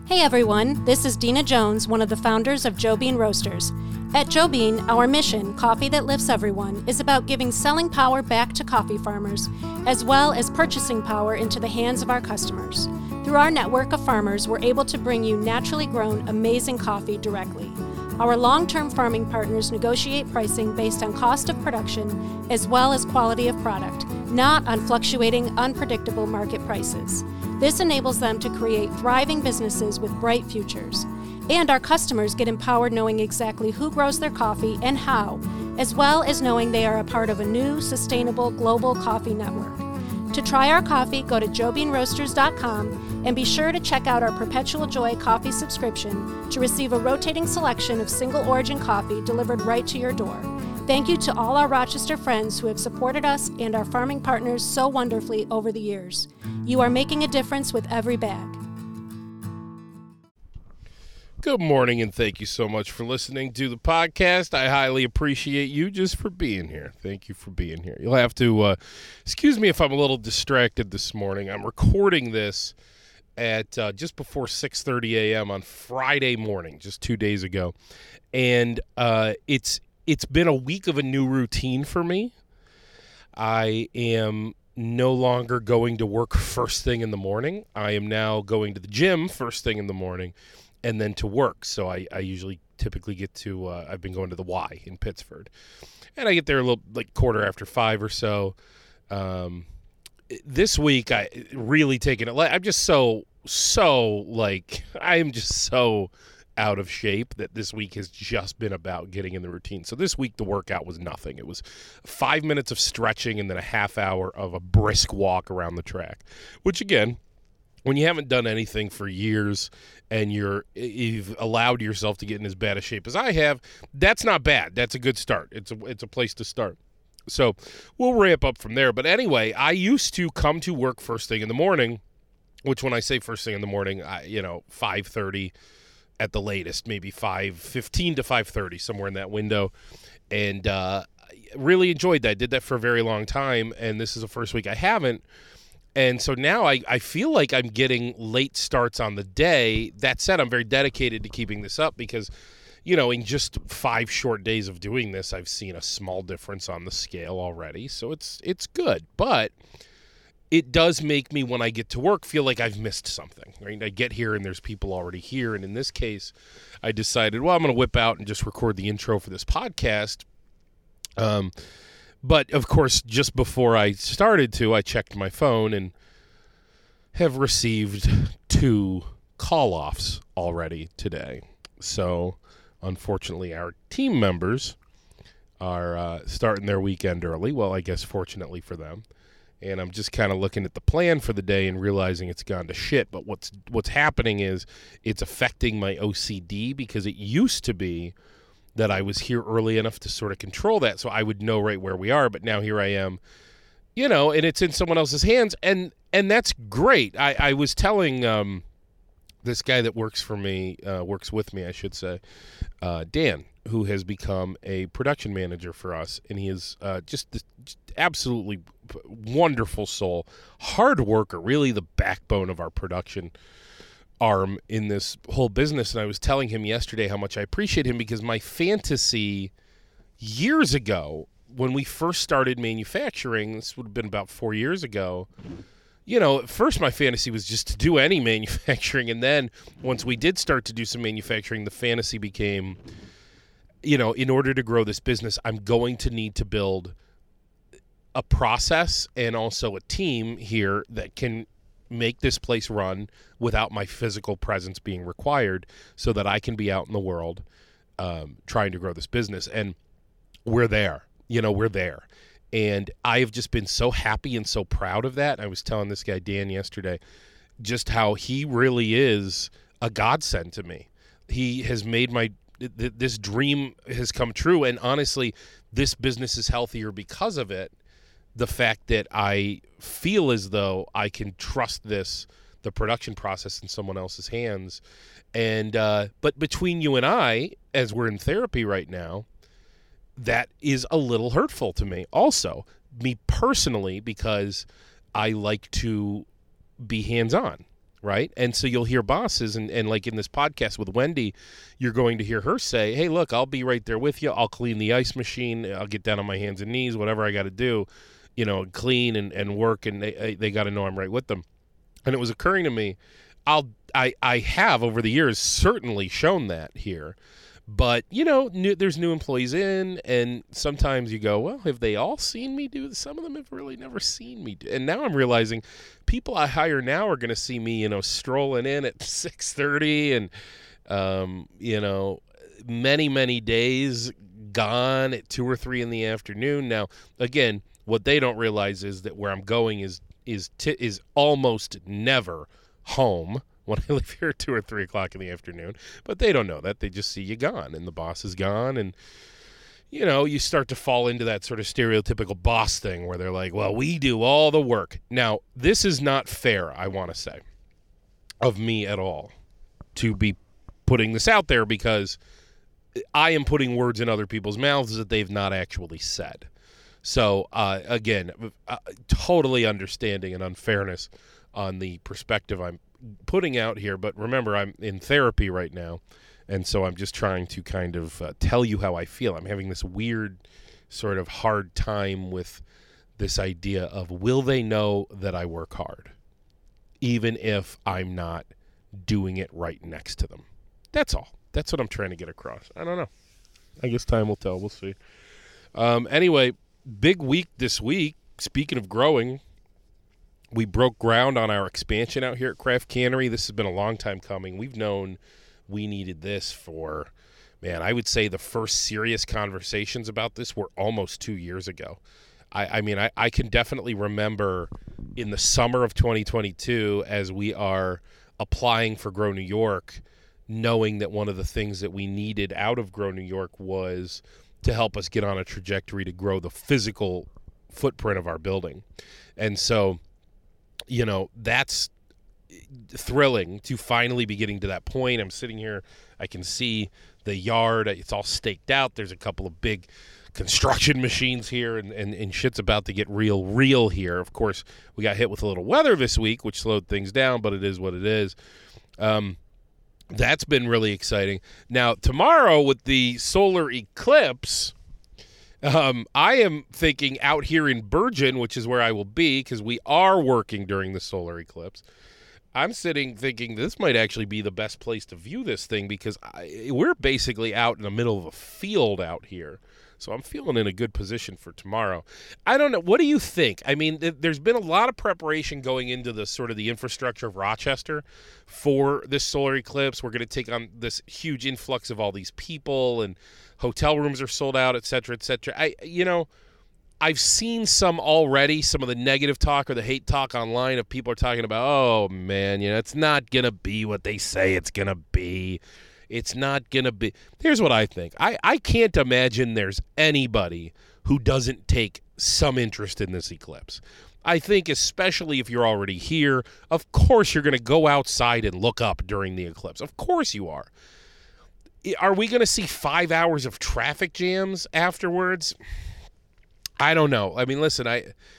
Hey everyone, this is Dina Jones, one of the founders of Joe Bean Roasters. At Joe Bean, our mission, Coffee That Lifts Everyone, is about giving selling power back to coffee farmers, as well as purchasing power into the hands of our customers. Through our network of farmers, we're able to bring you naturally grown, amazing coffee directly. Our long-term farming partners negotiate pricing based on cost of production as well as quality of product, not on fluctuating, unpredictable market prices. This enables them to create thriving businesses with bright futures. And our customers get empowered knowing exactly who grows their coffee and how, as well as knowing they are a part of a new, sustainable global coffee network. To try our coffee, go to joebeanroasters.com and be sure to check out our Perpetual Joy coffee subscription to receive a rotating selection of single origin coffee delivered right to your door. Thank you to all our Rochester friends who have supported us and our farming partners so wonderfully over the years. You are making a difference with every bag. Good morning, and thank you so much for listening to the podcast. I highly appreciate you just for being here. Thank you for being here. You'll have to excuse me if I'm a little distracted this morning. I'm recording this at just before 6:30 a.m. on Friday morning, just 2 days ago. And it's been a week of a new routine for me. I am no longer going to work first thing in the morning. I am now going to the gym first thing in the morning and then to work. So I usually typically get to, I've been going to the Y in Pittsford. And I get there a little, like 5:15 or so. This week, I really taken it. I'm just I am just so out of shape that this week has just been about getting in the routine. So this week, the workout was nothing. It was 5 minutes of stretching and then a half hour of a brisk walk around the track, which again, when you haven't done anything for years and you've allowed yourself to get in as bad a shape as I have, that's not bad. That's a good start. It's a place to start. So we'll ramp up from there. But anyway, I used to come to work first thing in the morning, which when I say first thing in the morning, 5:30 at the latest, maybe 5:15 to 5:30, somewhere in that window. And really enjoyed that. I did that for a very long time, and this is the first week I haven't. And so now I feel like I'm getting late starts on the day. That said, I'm very dedicated to keeping this up because, in just 5 short days of doing this, I've seen a small difference on the scale already. So it's good. But it does make me, when I get to work, feel like I've missed something. Right? I get here and there's people already here. And in this case, I decided, I'm going to whip out and just record the intro for this podcast. But, of course, just before I started to, I checked my phone and have received 2 call-offs already today. So, unfortunately, our team members are starting their weekend early. Well, I guess fortunately for them. And I'm just kind of looking at the plan for the day and realizing it's gone to shit. But what's happening is it's affecting my OCD because it used to be that I was here early enough to sort of control that so I would know right where we are. But now here I am, and it's in someone else's hands. And that's great. I was telling this guy that works with me, I should say, Dan, who has become a production manager for us. And he is just absolutely wonderful soul, hard worker, really the backbone of our production arm in this whole business. And I was telling him yesterday how much I appreciate him because my fantasy years ago, when we first started manufacturing, this would have been about 4 years ago, at first my fantasy was just to do any manufacturing. And then once we did start to do some manufacturing, the fantasy became, in order to grow this business, I'm going to need to build a process and also a team here that can make this place run without my physical presence being required so that I can be out in the world trying to grow this business. And we're there. We're there. And I've just been so happy and so proud of that. I was telling this guy, Dan, yesterday, just how he really is a godsend to me. He has made this dream has come true. And honestly, this business is healthier because of it. The fact that I feel as though I can trust the production process in someone else's hands. And but between you and I, as we're in therapy right now, that is a little hurtful to me. Also, me personally, because I like to be hands-on. right? And so you'll hear bosses, and like in this podcast with Wendy, you're going to hear her say, hey, look, I'll be right there with you. I'll clean the ice machine. I'll get down on my hands and knees, whatever I got to do, clean and work, and they got to know I'm right with them. And it was occurring to me, I have over the years certainly shown that here. But, there's new employees in, and sometimes you go, well, have they all seen me do this? Some of them have really never seen me do. And now I'm realizing people I hire now are going to see me, strolling in at 6:30 and, many, many days gone at 2 or 3 in the afternoon. Now, again, what they don't realize is that where I'm going is almost never home when I live here at 2 or 3 o'clock in the afternoon. But they don't know that. They just see you gone, and the boss is gone. And, you start to fall into that sort of stereotypical boss thing where they're like, well, we do all the work. Now, this is not fair, I want to say, of me at all to be putting this out there, because I am putting words in other people's mouths that they've not actually said. So, again, totally understanding an unfairness on the perspective I'm putting out here. But remember, I'm in therapy right now, and so I'm just trying to kind of tell you how I feel. I'm having this weird sort of hard time with this idea of, will they know that I work hard, even if I'm not doing it right next to them? That's all. That's what I'm trying to get across. I don't know. I guess time will tell. We'll see. Anyway, big week this week. Speaking of growing, we broke ground on our expansion out here at Craft Cannery. This has been a long time coming. We've known we needed this for, I would say the first serious conversations about this were almost 2 years ago. I can definitely remember in the summer of 2022, as we are applying for Grow New York, knowing that one of the things that we needed out of Grow New York was to help us get on a trajectory to grow the physical footprint of our building. And so, that's thrilling to finally be getting to that point. I'm sitting here, I can see the yard. It's all staked out. There's a couple of big construction machines here, and shit's about to get real here. Of course, we got hit with a little weather this week, which slowed things down, but it is what it is. That's been really exciting. Now, tomorrow with the solar eclipse, I am thinking out here in Bergen, which is where I will be, because we are working during the solar eclipse. I'm sitting thinking this might actually be the best place to view this thing, because we're basically out in the middle of a field out here. So I'm feeling in a good position for tomorrow. I don't know. What do you think? I mean, there's been a lot of preparation going into the sort of the infrastructure of Rochester for this solar eclipse. We're going to take on this huge influx of all these people, and hotel rooms are sold out, et cetera, et cetera. I've seen some already, some of the negative talk or the hate talk online of people are talking about, oh, man, it's not going to be what they say it's going to be. It's not going to be. Here's what I think. I can't imagine there's anybody who doesn't take some interest in this eclipse. I think especially if you're already here, of course you're going to go outside and look up during the eclipse. Of course you are. Are we going to see 5 hours of traffic jams afterwards? I don't know. I mean, listen,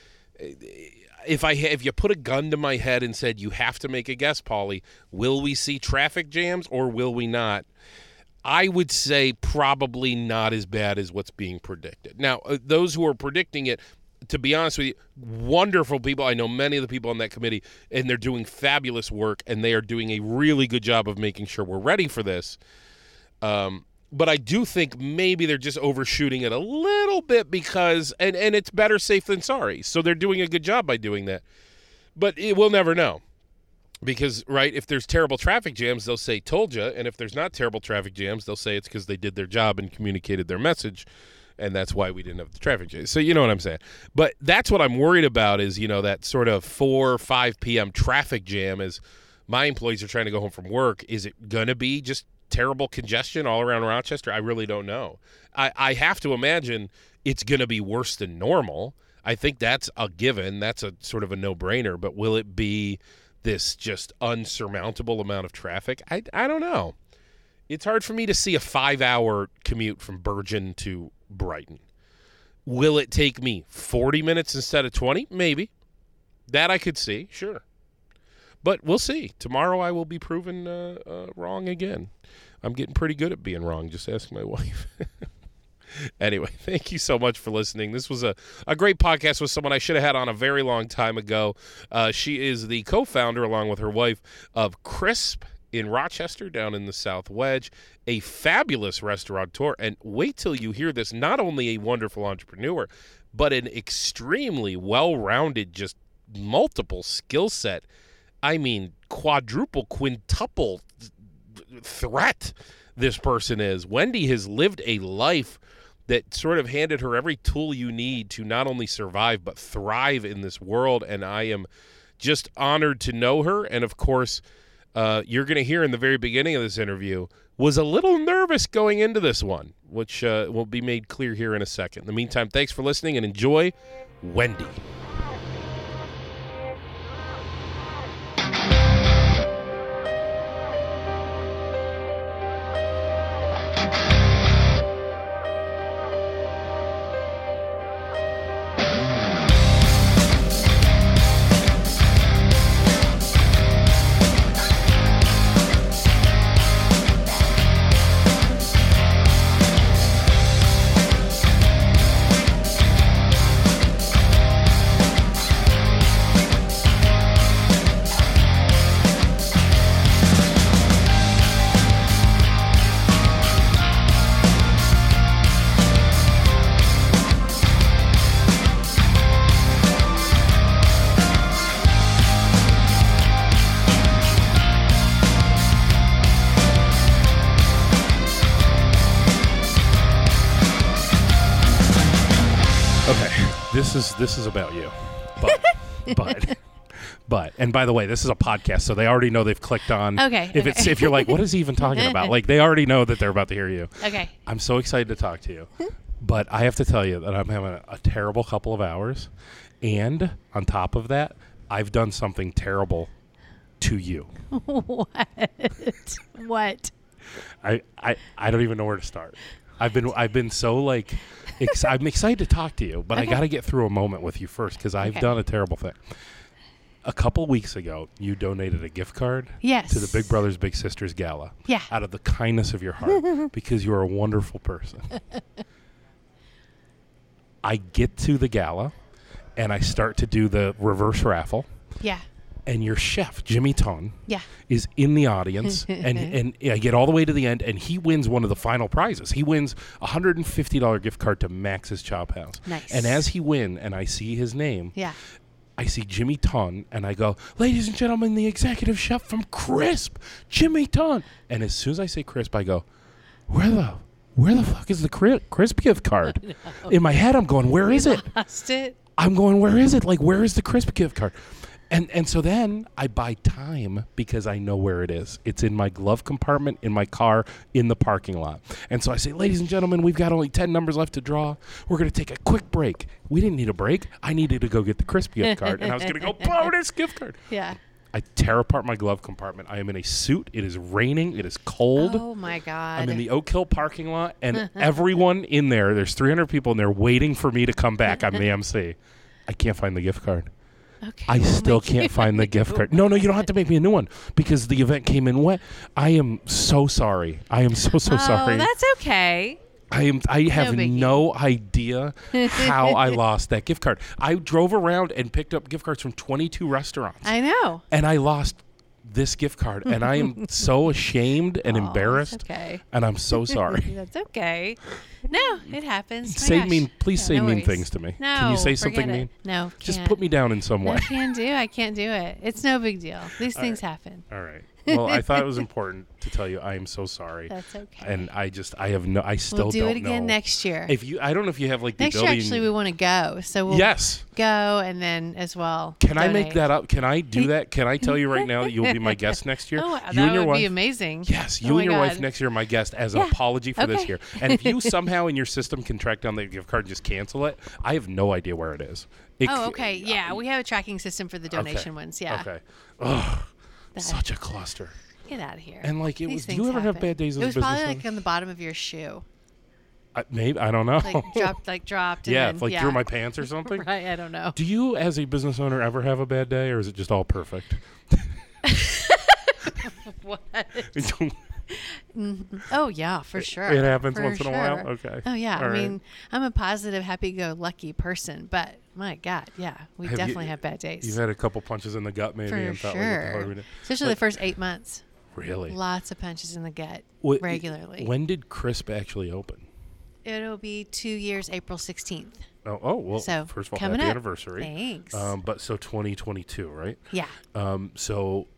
if you put a gun to my head and said, you have to make a guess, Paulie, will we see traffic jams or will we not? I would say probably not as bad as what's being predicted. Now, those who are predicting it, to be honest with you, wonderful people. I know many of the people on that committee, and they're doing fabulous work, and they are doing a really good job of making sure we're ready for this. But I do think maybe they're just overshooting it a little bit because, and it's better safe than sorry. So they're doing a good job by doing that. But we'll never know. Because, right, if there's terrible traffic jams, they'll say, told you. And if there's not terrible traffic jams, they'll say it's because they did their job and communicated their message. And that's why we didn't have the traffic jams. So you know what I'm saying. But that's what I'm worried about is, that sort of 4 or 5 p.m. traffic jam as my employees are trying to go home from work. Is it going to be just terrible congestion all around Rochester? I really don't know. I have to imagine it's going to be worse than normal. I think that's a given. That's a sort of a no-brainer. But will it be this just unsurmountable amount of traffic? I don't know. It's hard for me to see a 5-hour commute from Bergen to Brighton. Will it take me 40 minutes instead of 20? Maybe. That I could see, sure. But we'll see. Tomorrow I will be proven wrong again. I'm getting pretty good at being wrong. Just ask my wife. Anyway, thank you so much for listening. This was a great podcast with someone I should have had on a very long time ago. She is the co-founder, along with her wife, of Crisp in Rochester down in the South Wedge, a fabulous restaurateur. And wait till you hear this, not only a wonderful entrepreneur, but an extremely well-rounded, just multiple skill set. I mean, quadruple, quintuple threat this person is. Wendy has lived a life that sort of handed her every tool you need to not only survive but thrive in this world, and I am just honored to know her. And of course, you're going to hear in the very beginning of this interview, was a little nervous going into this one, which will be made clear here in a second. In the meantime, thanks for listening and enjoy Wendy. This is about you, but and by the way, this is a podcast, so they already know they've clicked on. Okay. If you're like, what is he even talking about? Like, they already know that they're about to hear you. Okay. I'm so excited to talk to you, but I have to tell you that I'm having a terrible couple of hours, and on top of that, I've done something terrible to you. What? I don't even know where to start. I've been so like. I'm excited to talk to you, but I got to get through a moment with you first because I've done a terrible thing. A couple weeks ago, you donated a gift card to the Big Brothers Big Sisters Gala. Yeah. Out of the kindness of your heart because you're a wonderful person. I get to the gala and I start to do the reverse raffle. Yeah. And your chef, Jimmy Ton, is in the audience, and I get all the way to the end, and he wins one of the final prizes. He wins a $150 gift card to Max's Chop House. Nice. And as he wins, and I see his name, I see Jimmy Ton, and I go, ladies and gentlemen, the executive chef from Crisp, Jimmy Ton. And as soon as I say Crisp, I go, where the fuck is the Crisp gift card? In my head, I'm going, where is it? Lost it. I'm going, where is it? Like, where is the Crisp gift card? And so then I buy time because I know where it is. It's in my glove compartment, in my car, in the parking lot. And so I say, ladies and gentlemen, we've got only 10 numbers left to draw. We're going to take a quick break. We didn't need a break. I needed to go get the Crisp gift card. And I was going to go, bonus gift card. Yeah. I tear apart my glove compartment. I am in a suit. It is raining. It is cold. Oh, my God. I'm in the Oak Hill parking lot. And everyone in there's 300 people in there waiting for me to come back on the MC. I can't find the gift card. Okay, I still can't find the gift card. No, you don't have to make me a new one because the event came in wet. I am so sorry. I am so sorry. Oh, that's okay. I have no idea how I lost that gift card. I drove around and picked up gift cards from 22 restaurants. I know. And I lost this gift card, and I am so ashamed and embarrassed. That's okay. And I'm so sorry. That's okay. No, it happens. Please say mean things to me. No, can you say something mean? No, just put me down in some way. I can't do it. It's no big deal. These things happen. All right. Well, I thought it was important to tell you I am so sorry. That's okay. And I still don't know. We'll do it again next year. I don't know if you have like the next ability. Year, actually, we want to go. So we'll go and then as well. Can I make that up? Can I do that? Can I tell you right now that you'll be my guest next year? Oh, you that and your would wife, be amazing. Yes, you and your wife next year are my guest as an apology for this year. And if you somehow in your system can track down the gift card and just cancel it, I have no idea where it is. Okay. Yeah, we have a tracking system for the donation ones. Yeah. Okay. Ugh, such a cluster. Get out of here. And like it was. Do you ever have bad days as a business? It was probably like on the bottom of your shoe. Maybe I don't know. Dropped. Yeah, and through my pants or something. Right. I don't know. Do you, as a business owner, ever have a bad day, or is it just all perfect? What? Oh, yeah, for sure. It happens for once in a while? Okay. Oh, yeah. All I right. mean, I'm a positive, happy-go-lucky person, but my God, yeah, we definitely have bad days. You've had a couple punches in the gut maybe. For and thought, sure. Especially the first 8 months. Really? Lots of punches in the gut regularly. When did Crisp actually open? It'll be 2 years, April 16th. Oh, well, So, first of all, coming happy up. anniversary. Thanks. But so 2022, right? Yeah. So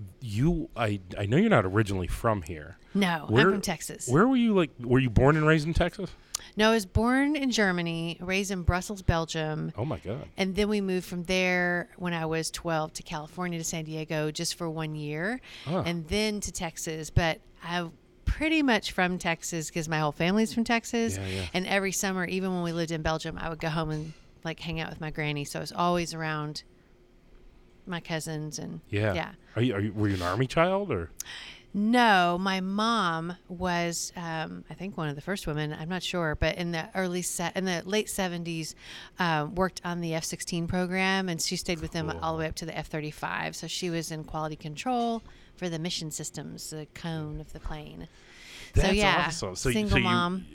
I know you're not originally from here. No, I'm from Texas. Where were you, were you born and raised in Texas? No, I was born in Germany, raised in Brussels, Belgium. Oh, my God. And then we moved from there when I was 12 to California to San Diego just for 1 year. Huh. And then to Texas. But I'm pretty much from Texas because my whole family's from Texas. Yeah. And every summer, even when we lived in Belgium, I would go home and hang out with my granny. So I was always around my cousins and yeah. Were you an Army child or? No, my mom was, I think, one of the first women. I'm not sure, but in the late 70s, worked on the F-16 program, and she stayed with them all the way up to the F-35. So she was in quality control for the mission systems, the cone of the plane. That's awesome. So single mom.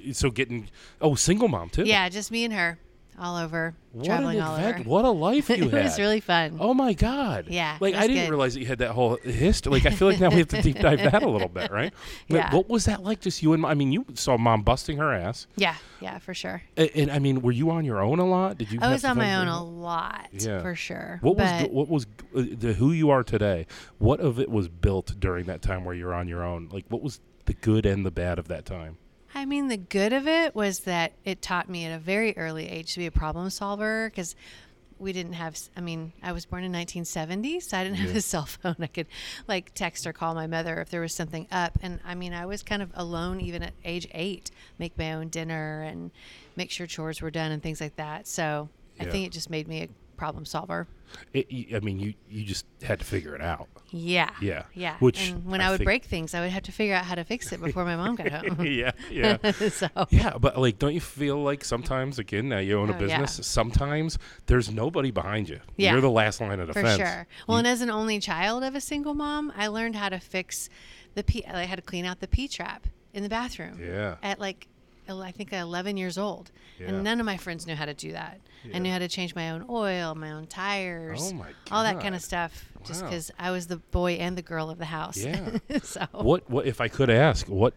Single mom too. Yeah, just me and her, all over, traveling all over. What a life you had. It was really fun. Oh my God. Yeah. I didn't realize that you had that whole history. I feel like now we have to deep dive that a little bit, right? Yeah. What was that like? Just you and you saw Mom busting her ass. Yeah, for sure. And were you on your own a lot? Did you? I was on my own a lot, for sure. What was who you are today? What of it was built during that time where you're on your own? What was the good and the bad of that time? I mean, the good of it was that it taught me at a very early age to be a problem solver because we didn't have, I was born in 1970, so I didn't have a cell phone. I could text or call my mother if there was something up. And I was kind of alone even at age 8, make my own dinner and make sure chores were done and things like that. So I think it just made me a problem solver. You just had to figure it out. Yeah. And when I would break things, I would have to figure out how to fix it before my mom got home. Yeah. So. Yeah, but don't you feel like sometimes, again, now you own a business, sometimes there's nobody behind you. Yeah. You're the last line of defense. For sure. Well, and as an only child of a single mom, I learned how to fix I had to clean out the pee trap in the bathroom. Yeah. At I think 11 years old. Yeah. And none of my friends knew how to do that. Yeah. I knew how to change my own oil, my own tires, all that kind of stuff, just because I was the boy and the girl of the house. Yeah. So what if I could ask, what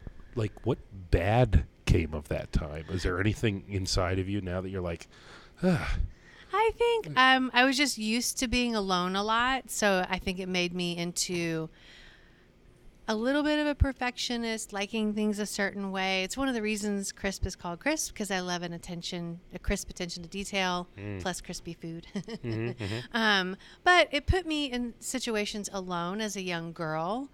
bad came of that time? Is there anything inside of you now that you're like, I think I was just used to being alone a lot, so I think it made me into a little bit of a perfectionist, liking things a certain way. It's one of the reasons Crisp is called Crisp, because I love a crisp attention to detail, plus crispy food. But it put me in situations alone as a young girl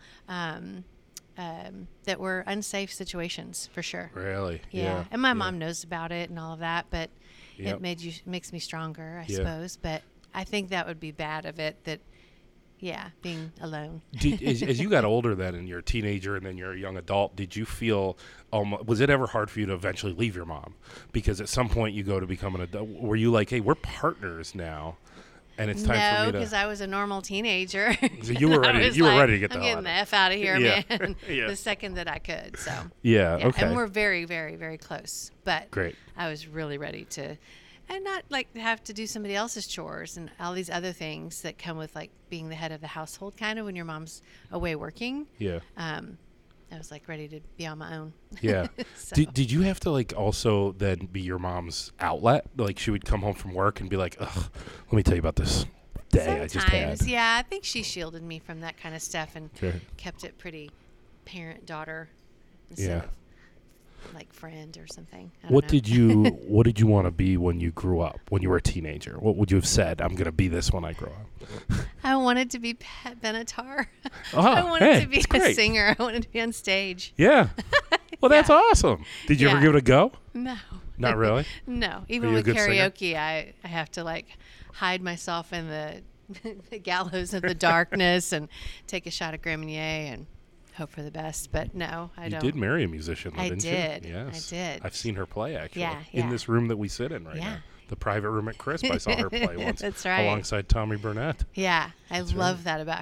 that were unsafe situations, for sure. Really? Yeah. And my mom knows about it and all of that, but it makes me stronger, I suppose. But I think that would be bad of it, being alone. As you got older then, and you're a teenager and then you're a young adult, did you feel, was it ever hard for you to eventually leave your mom? Because at some point you go to become an adult. Were you like, hey, we're partners now, and it's time for me to... No, because I was a normal teenager. So you were ready. You were ready to get the hell out. I'm getting the F out of here, man. The second that I could. So okay. And we're very, very, very close. But great. I was really ready to... And not have to do somebody else's chores and all these other things that come with being the head of the household, kind of when your mom's away working. Yeah. I was ready to be on my own. Yeah. So. Did you have to also then be your mom's outlet? She would come home from work and be like, ugh, let me tell you about this day Sometimes, I just had. Yeah. I think she shielded me from that kind of stuff and kept it pretty parent-daughter instead of friend or something. What did you want to be when you grew up, when you were a teenager? What would you have said? I'm going to be this when I grow up. I wanted to be Pat Benatar. Oh, I wanted to be a singer. I wanted to be on stage. Yeah. Well, that's awesome. Did you ever give it a go? No. Not really? No. Even with karaoke, I have to hide myself in the gallows of the darkness and take a shot of Grand Marnier and hope for the best, but no, I don't. You did marry a musician, though, didn't did. you? Yes. I did. I've seen her play, actually, Yeah. in this room that we sit in right now. The private room at Crisp. I saw her play once. That's right. Alongside Tommy Burnett. Yeah, I love that about her.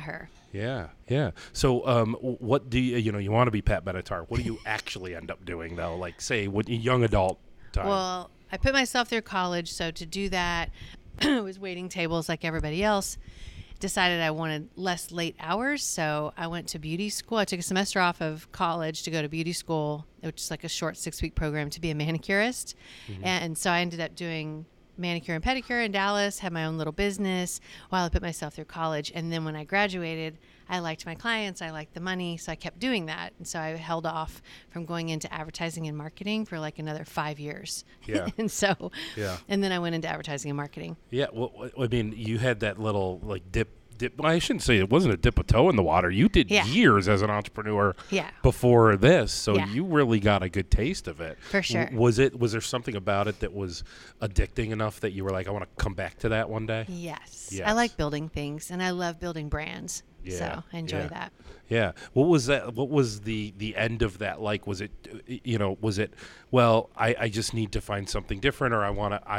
Yeah, yeah. So, what do you want to be Pat Benatar? What do you actually end up doing though? Like, say, what young adult time? Well, I put myself through college, so to do that, I was waiting tables like everybody else. Decided I wanted less late hours, so I went to beauty school. I took a semester off of college to go to beauty school, which is like a short 6-week program to be a manicurist. And so I ended up doing manicure and pedicure in Dallas, had my own little business while I put myself through college. And then when I graduated, I liked my clients, I liked the money, so I kept doing that. And so I held off from going into advertising and marketing for like another 5 years. Yeah. And so, Yeah. and then I went into advertising and marketing. Yeah, well, I mean, you had that little like dip. Well, I shouldn't say it wasn't a dip a toe in the water. You did Yeah. years as an entrepreneur Yeah. before this, so Yeah. you really got a good taste of it. For sure. Was there something about it that was addicting enough that you were like, I want to come back to that one day? Yes. Yes. I like building things and I love building brands. Yeah, So I enjoy yeah. that. Yeah. What was that? What was the end of that like? Was it, was it, well, I just need to find something different, or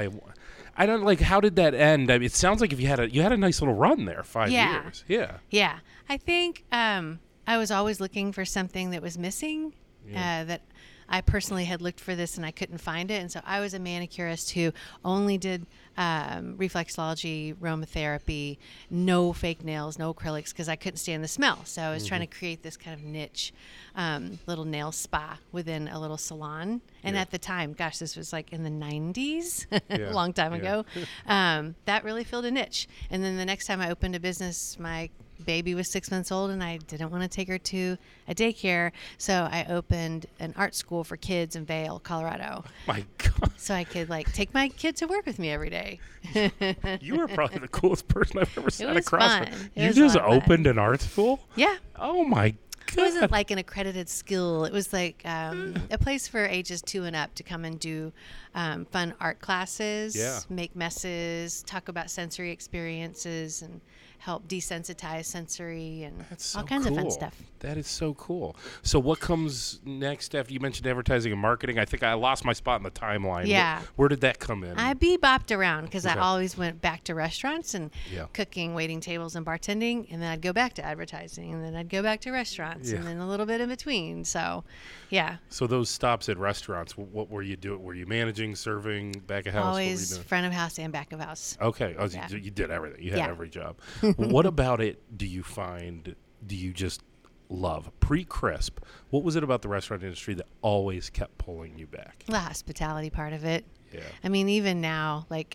I don't like, how did that end? I mean, it sounds like if you had a nice little run there, 5 Yeah. years. Yeah. Yeah. I think I was always looking for something that was missing, that I personally had looked for this and I couldn't find it. And so I was a manicurist who only did reflexology, aromatherapy, no fake nails, no acrylics, because I couldn't stand the smell. So I was trying to create this kind of niche little nail spa within a little salon. And Yeah. at the time, gosh, this was like in the 90s, Yeah. a long time Yeah. ago, that really filled a niche. And then the next time I opened a business, my baby was 6 months old and I didn't want to take her to a daycare. So I opened an art school for kids in Vail, Colorado. My God. So I could like take my kid to work with me every day. You were probably the coolest person I've ever sat was across. fun. From. It You was a just lot of fun. opened an art school? Yeah. Oh my It God. wasn't like an accredited school. It was like a place for ages 2 and up to come and do fun art classes, Yeah. make messes, talk about sensory experiences, and help desensitize sensory and That's so all kinds of fun cool. stuff. That is so cool. So what comes next after you mentioned advertising and marketing? I think I lost my spot in the timeline. Yeah. Where did that come in? I bebopped around because Okay. I always went back to restaurants and Yeah. cooking, waiting tables, and bartending, and then I'd go back to advertising, and then I'd go back to restaurants, Yeah. and then a little bit in between. So, yeah, So those stops at restaurants, what were you doing? Were you managing, serving, back of house? What were you always doing? front of house and back of house. Okay. Oh, Yeah. you did everything. You had Yeah. every job. What about it do you just love? Pre-crisp, what was it about the restaurant industry that always kept pulling you back? The hospitality part of it. Yeah. I mean, even now, like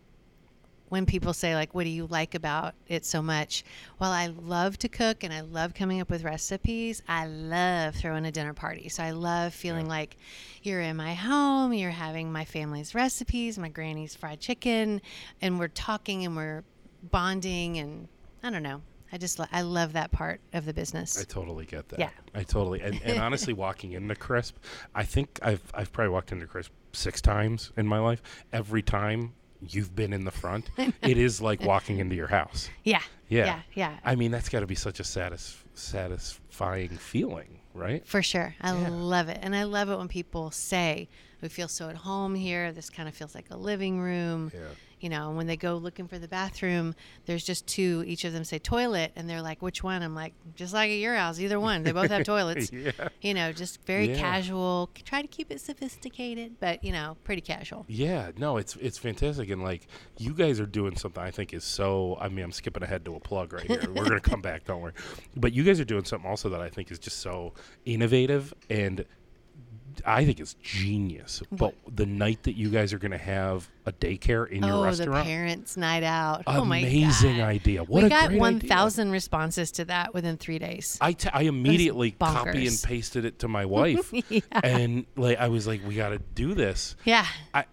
when people say, like, what do you like about it so much? Well, I love to cook and I love coming up with recipes. I love throwing a dinner party. So I love feeling like you're in my home, you're having my family's recipes, my granny's fried chicken, and we're talking and we're bonding, and I don't know. I love that part of the business. I totally get that. Yeah. I totally and honestly, walking into Crisp, I think I've probably walked into Crisp 6 times in my life. Every time you've been in the front, it is like walking into your house. Yeah. Yeah. Yeah. Yeah. I mean, that's got to be such a satisfying feeling, right? For sure. I Yeah. love it. And I love it when people say, we feel so at home here. This kind of feels like a living room. Yeah. You know, and when they go looking for the bathroom, there's just 2. Each of them say toilet. And they're like, which one? I'm like, just like at your house, either one. They both have toilets. Yeah. You know, just very Yeah. casual. Try to keep it sophisticated, but, you know, pretty casual. Yeah, no, it's fantastic, and like you guys are doing something I think is so. I mean, I'm skipping ahead to a plug right here. We're gonna come back, don't worry. But you guys are doing something also that I think is just so innovative, and I think it's genius. But the night that you guys are gonna have a daycare in your The restaurant, parents' night out. Oh my amazing God. idea. What We a got great 1,000 responses to that within 3 days. I immediately bonkers. copy and pasted it to my wife, Yeah. and like I was like, we got to do this. Yeah.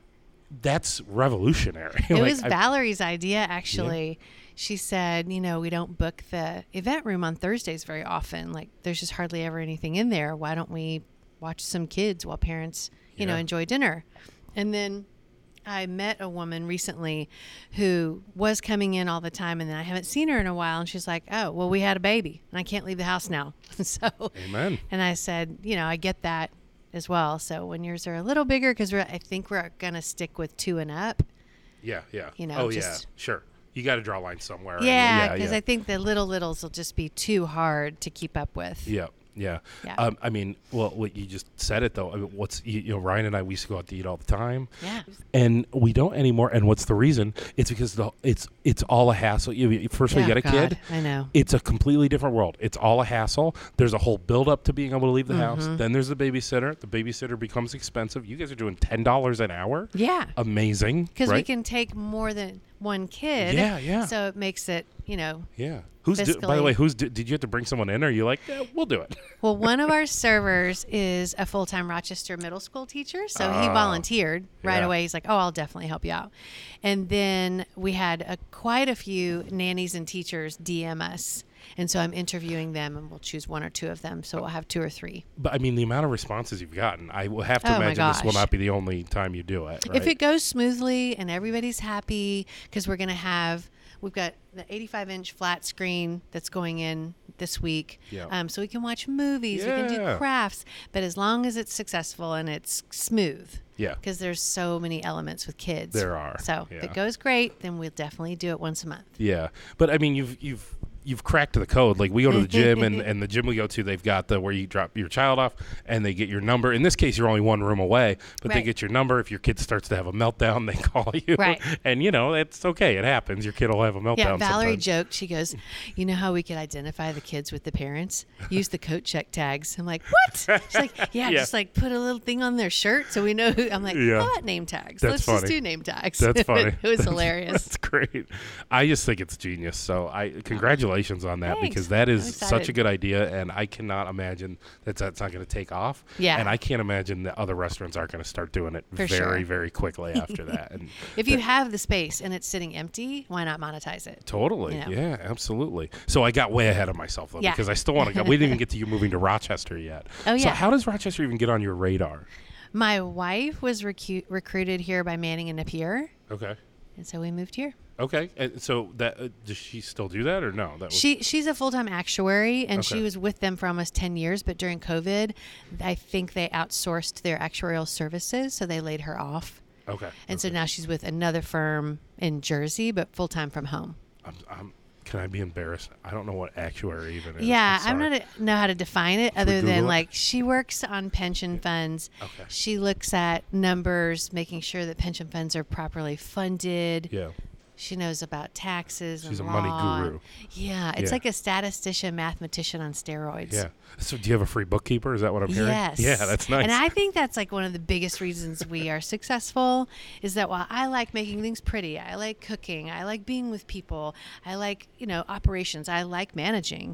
That's revolutionary. It Like, was Valerie's idea, actually. She said, you know, we don't book the event room on Thursdays very often. Like, there's just hardly ever anything in there. Why don't we watch some kids while parents, you know, Yeah. enjoy dinner? And then I met a woman recently who was coming in all the time, and then I haven't seen her in a while. And she's like, oh, well, we had a baby, and I can't leave the house now. So, Amen. and I said, you know, I get that as well. So when yours are a little bigger, because I think we're going to stick with 2 and up. Yeah, yeah. You know, oh, just- yeah, sure. You got to draw a line somewhere. Yeah, because I think the littles will just be too hard to keep up with. Yeah. Yeah. I mean, well, what you just said it though. I mean, Ryan and I, we used to go out to eat all the time. Yeah. And we don't anymore. And what's the reason? It's because it's all a hassle. First of all, you get a kid. I know. It's a completely different world. It's all a hassle. There's a whole build up to being able to leave the house. Then there's the babysitter. The babysitter becomes expensive. You guys are doing $10 an hour. Yeah. Amazing. Because right? we can take more than one kid. Yeah. So it makes it, Yeah. By the way, did you have to bring someone in, or are you like, yeah, we'll do it? Well, one of our servers is a full-time Rochester middle school teacher, so he volunteered right away. He's like, oh, I'll definitely help you out. And then we had quite a few nannies and teachers DM us. And so I'm interviewing them, and we'll choose one or two of them. So we'll have 2 or 3. But I mean, the amount of responses you've gotten, I will have to imagine this will not be the only time you do it. Right? If it goes smoothly and everybody's happy, because we've got the 85-inch flat screen that's going in this week. Yeah. So we can watch movies, we can do crafts, but as long as it's successful and it's smooth. Yeah. Because there's so many elements with kids. There are. So if it goes great, then we'll definitely do it once a month. Yeah. But I mean, you've cracked the code. Like we go to the gym and the gym we go to, they've got where you drop your child off and they get your number. In this case, you're only one room away, but they get your number. If your kid starts to have a meltdown, they call you. Right. And it's okay. It happens. Your kid will have a meltdown. Yeah. Valerie sometimes. joked. She goes, you know how we could identify the kids with the parents? Use the coat check tags. I'm like, what? She's like, yeah, just like put a little thing on their shirt so we know who. I'm like, what name tags? Let's just do name tags. That's funny. It was hilarious. That's great. I just think it's genius. So congratulations on that. Thanks. Because that is such a good idea, and I cannot imagine that's not going to take off. Yeah. And I can't imagine that other restaurants aren't going to start doing it very quickly after that. And if you have the space and it's sitting empty, why not monetize it? Totally. Yeah, absolutely. So I got way ahead of myself, though, because I still want to go. We didn't even get to you moving to Rochester yet. Oh, yeah. So how does Rochester even get on your radar? My wife was recruited here by Manning and Napier. Okay. And so we moved here. Okay, and so that does she still do that or no? She's a full-time actuary, and she was with them for almost 10 years. But during COVID, I think they outsourced their actuarial services, so they laid her off. Okay. And so now she's with another firm in Jersey, but full-time from home. Can I be embarrassed? I don't know what actuary even is. Yeah, I'm not know how to define it other than it? she works on pension funds. Okay. She looks at numbers, making sure that pension funds are properly funded. Yeah. She knows about taxes She's and a law. money guru. Yeah, it's like a statistician, mathematician on steroids. Yeah. So do you have a free bookkeeper? Is that what I'm hearing? Yes. Yeah, that's nice. And I think that's like one of the biggest reasons we are successful is that while I like making things pretty, I like cooking, I like being with people, I like, operations, I like managing.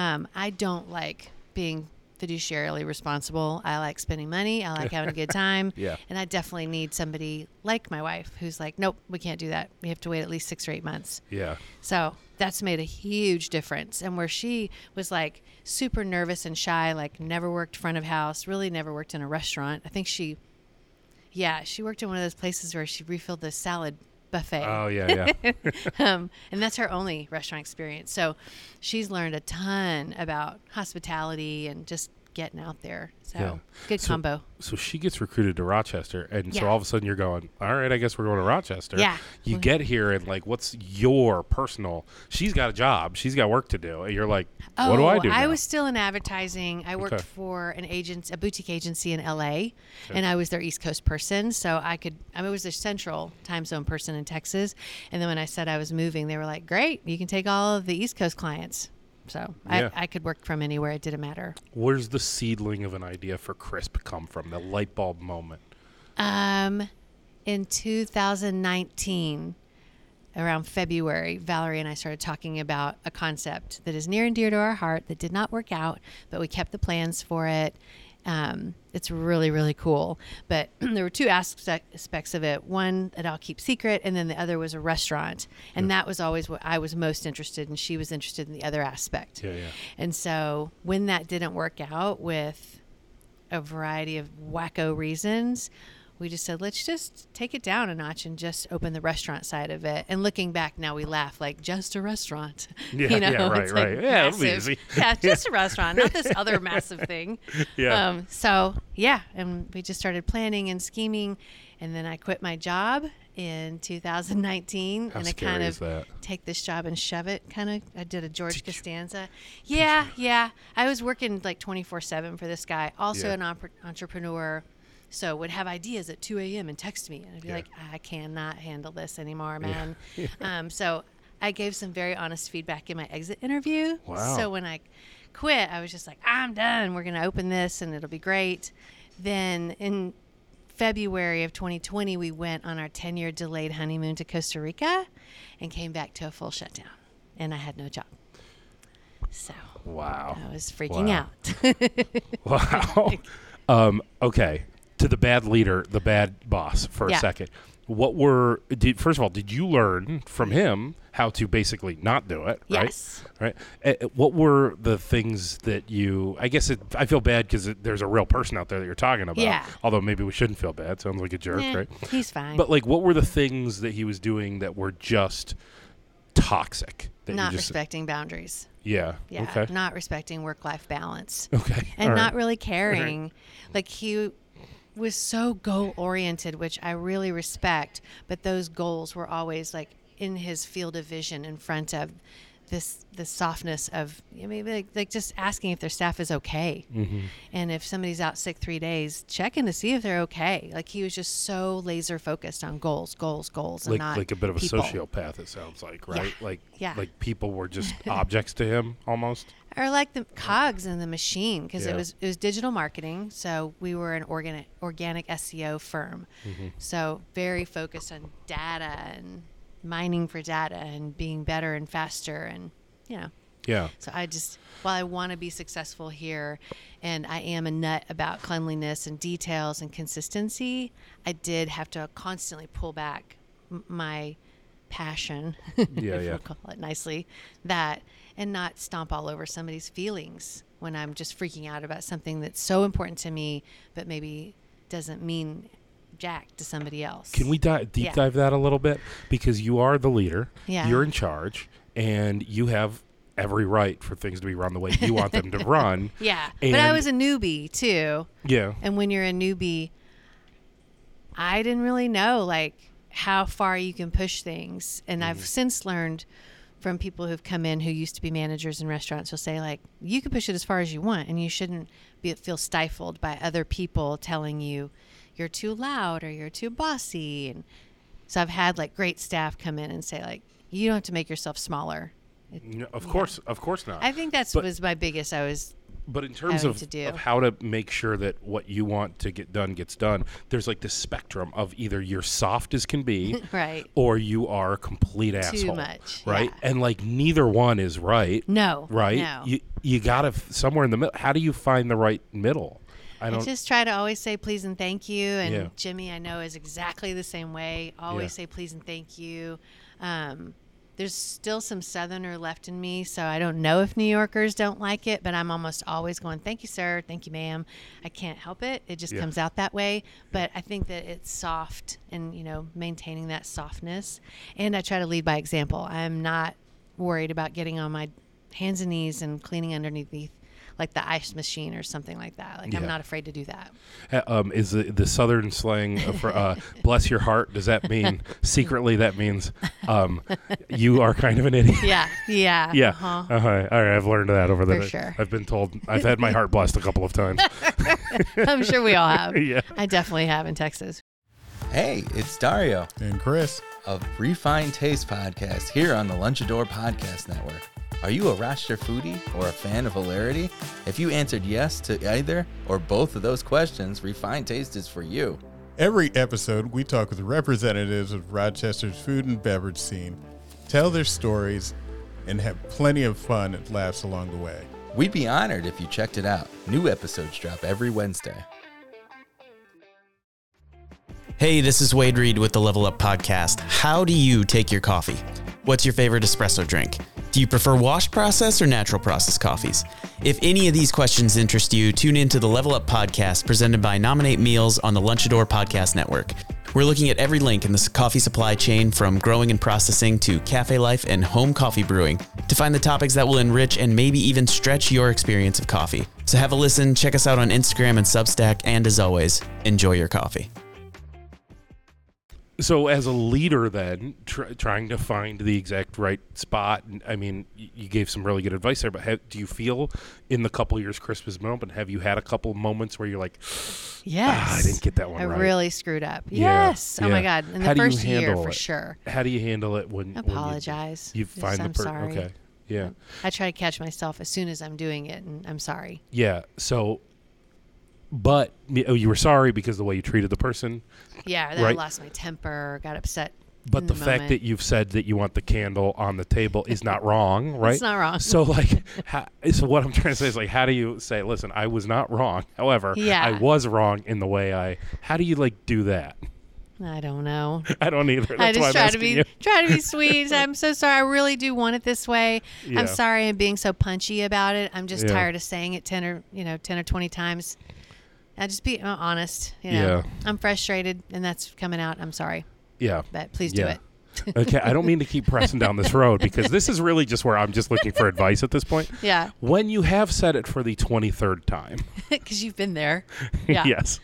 I don't like being fiduciarily responsible. I like spending money. I like having a good time. Yeah. And I definitely need somebody like my wife who's like, nope, we can't do that. We have to wait at least 6 or 8 months. Yeah. So that's made a huge difference. And where she was like super nervous and shy, like never worked front of house, really never worked in a restaurant. I think she worked in one of those places where she refilled the salad buffet. Oh, yeah. And that's her only restaurant experience. So she's learned a ton about hospitality and just getting out there. So good combo. So she gets recruited to Rochester, and so all of a sudden you're going, all right, I guess we're going to Rochester. Yeah. You get here, and what's your personal? She's got a job. She's got work to do. And you're like, what do I do now? I was still in advertising. I worked for a boutique agency in LA, and I was their East Coast person. So I was the central time zone person in Texas. And then when I said I was moving, they were like, great, you can take all of the East Coast clients. So I could work from anywhere. It didn't matter. Where's the seedling of an idea for Crisp come from? The light bulb moment. In 2019, around February, Valerie and I started talking about a concept that is near and dear to our heart that did not work out, but we kept the plans for it. It's really, really cool. But there were 2 aspects of it. One that I'll keep secret, and then the other was a restaurant. And that was always what I was most interested in. She was interested in the other aspect. Yeah. And so when that didn't work out with a variety of wacko reasons, we just said, let's just take it down a notch and just open the restaurant side of it. And looking back now, we laugh like just a restaurant. Yeah, right. Yeah, it'll be easy. Yeah, just a restaurant, not this other massive thing. Yeah. And we just started planning and scheming. And then I quit my job in 2019. How and I scary kind is of that? take this job and shove it. I did a George Costanza. Yeah. I was working like 24/7 for this guy. Also Yeah. an entrepreneur. So would have ideas at 2 a.m. and text me. And I'd be Yeah. like, I cannot handle this anymore, man. So I gave some very honest feedback in my exit interview. Wow. So when I quit, I was just like, I'm done. We're going to open this and it'll be great. Then in February of 2020, we went on our 10-year delayed honeymoon to Costa Rica and came back to a full shutdown. And I had no job. So Wow. I was freaking Wow. out. Wow. Okay. To the bad leader, the bad boss for a Yeah. second. First of all, did you learn from him how to basically not do it? Right? Yes. Right. What were the things that I feel bad because there's a real person out there that you're talking about. Yeah. Although maybe we shouldn't feel bad. Sounds like a jerk, right? He's fine. But like, what were the things that he was doing that were just toxic? That Not you just, respecting boundaries. Yeah. Yeah. Okay. Not respecting work-life balance. Okay. And All not right. really caring. Like he was so goal-oriented, which I really respect, but those goals were always like in his field of vision in front of the softness of, like just asking if their staff is okay. Mm-hmm. And if somebody's out sick 3 days, checking to see if they're okay. Like he was just so laser focused on goals, and not like a bit of a people. sociopath, it sounds like, right? Yeah. Like people were just objects to him almost. Or like the cogs in the machine, because Yeah. it was digital marketing. So we were an organic SEO firm. Mm-hmm. So very focused on data and mining for data and being better and faster. And, Yeah. so while I want to be successful here and I am a nut about cleanliness and details and consistency, I did have to constantly pull back my passion, Yeah, if yeah. we'll call it nicely, and not stomp all over somebody's feelings when I'm just freaking out about something that's so important to me, but maybe doesn't mean jack to somebody else. Can we deep dive that a little bit? Because you are the leader. Yeah. You're in charge, and you have every right for things to be run the way you want them to run. Yeah. And But I was a newbie too. Yeah. And when you're a newbie, I didn't really know like how far you can push things. And I've since learned from people who've come in who used to be managers in restaurants, who'll say like, you can push it as far as you want and you shouldn't feel stifled by other people telling you you're too loud or you're too bossy. And so I've had like great staff come in and say like, you don't have to make yourself smaller. No, of course not. I think that's was my biggest. But in terms having of to do. of how to make sure that what you want to get done gets done, there's like this spectrum of either you're soft as can be, Right. or you are a complete asshole, much, right? yeah. And like neither one is right. No. Right? No. You gotta somewhere in the middle. How do you find the right middle? I just try to always say please and thank you. And Yeah. Jimmy, I know, is exactly the same way. Always Yeah. say please and thank you. There's still some Southerner left in me, so I don't know if New Yorkers don't like it, but I'm almost always going, thank you, sir. Thank you, ma'am. I can't help it. It just Yeah. comes out that way. But I think that it's soft and, maintaining that softness. And I try to lead by example. I'm not worried about getting on my hands and knees and cleaning underneath like the ice machine or something like that. Like, I'm Yeah. not afraid to do that. Is the Southern slang for "bless your heart"? Does that mean secretly that means you are kind of an idiot? Yeah. Yeah. Yeah. Uh-huh. All right. I've learned that over there. For sure. I've been told. I've had my heart blessed a couple of times. I'm sure we all have. Yeah. I definitely have in Texas. Hey, it's Dario And Chris. of Refined Taste Podcast here on the Lunchador Podcast Network. Are you a roster foodie or a fan of hilarity? If you answered yes to either or both of those questions, Refined Taste is for you. Every episode, we talk with representatives of Rochester's food and beverage scene, tell their stories, and have plenty of fun and laughs along the way. We'd be honored if you checked it out. New episodes drop every Wednesday. Hey, this is Wade Reed with the Level Up Podcast. How do you take your coffee? What's your favorite espresso drink? Do you prefer wash process or natural process coffees? If any of these questions interest you, tune in to the Level Up Podcast presented by Nominate Meals on the Lunchador Podcast Network. We're looking at every link in the coffee supply chain from growing and processing to cafe life and home coffee brewing to find the topics that will enrich and maybe even stretch your experience of coffee. So have a listen, check us out on Instagram and Substack, and as always, enjoy your coffee. So as a leader then, trying to find the exact right spot, I mean, you gave some really good advice there, but do you feel in the couple years Crisp has been open, have you had a couple moments where you're like, Yes. I didn't get that one I right? really screwed up. Yeah, Yes. Oh my yeah. God. In How the do you first year, handle for it? sure. How do you handle it when Apologize. you Just, find the I'm person? sorry. Okay. Yeah. I try to catch myself as soon as I'm doing it, and I'm sorry. Yeah. So, but you were sorry because the way you treated the person. Yeah, then I Right. lost my temper, got upset. But in the fact moment. that you've said that you want the candle on the table is not wrong, right? It's not wrong. So, like, so what I'm trying to say is, like, how do you say, listen, I was not wrong. However, Yeah. I was wrong in the way how do you, like, do that? I don't know. I don't either. That's I why just I'm try to asking be you. try to be sweet. I'm so sorry. I really do want it this way. Yeah. I'm sorry I'm being so punchy about it. I'm just Yeah. tired of saying it 10 or 20 times. I just be honest. Yeah. I'm frustrated, and that's coming out. I'm sorry, Yeah. but please do Yeah. it. Okay, I don't mean to keep pressing down this road because this is really just where I'm just looking for advice at this point. Yeah, When you have said it for the 23rd time, because you've been there. Yeah. yes.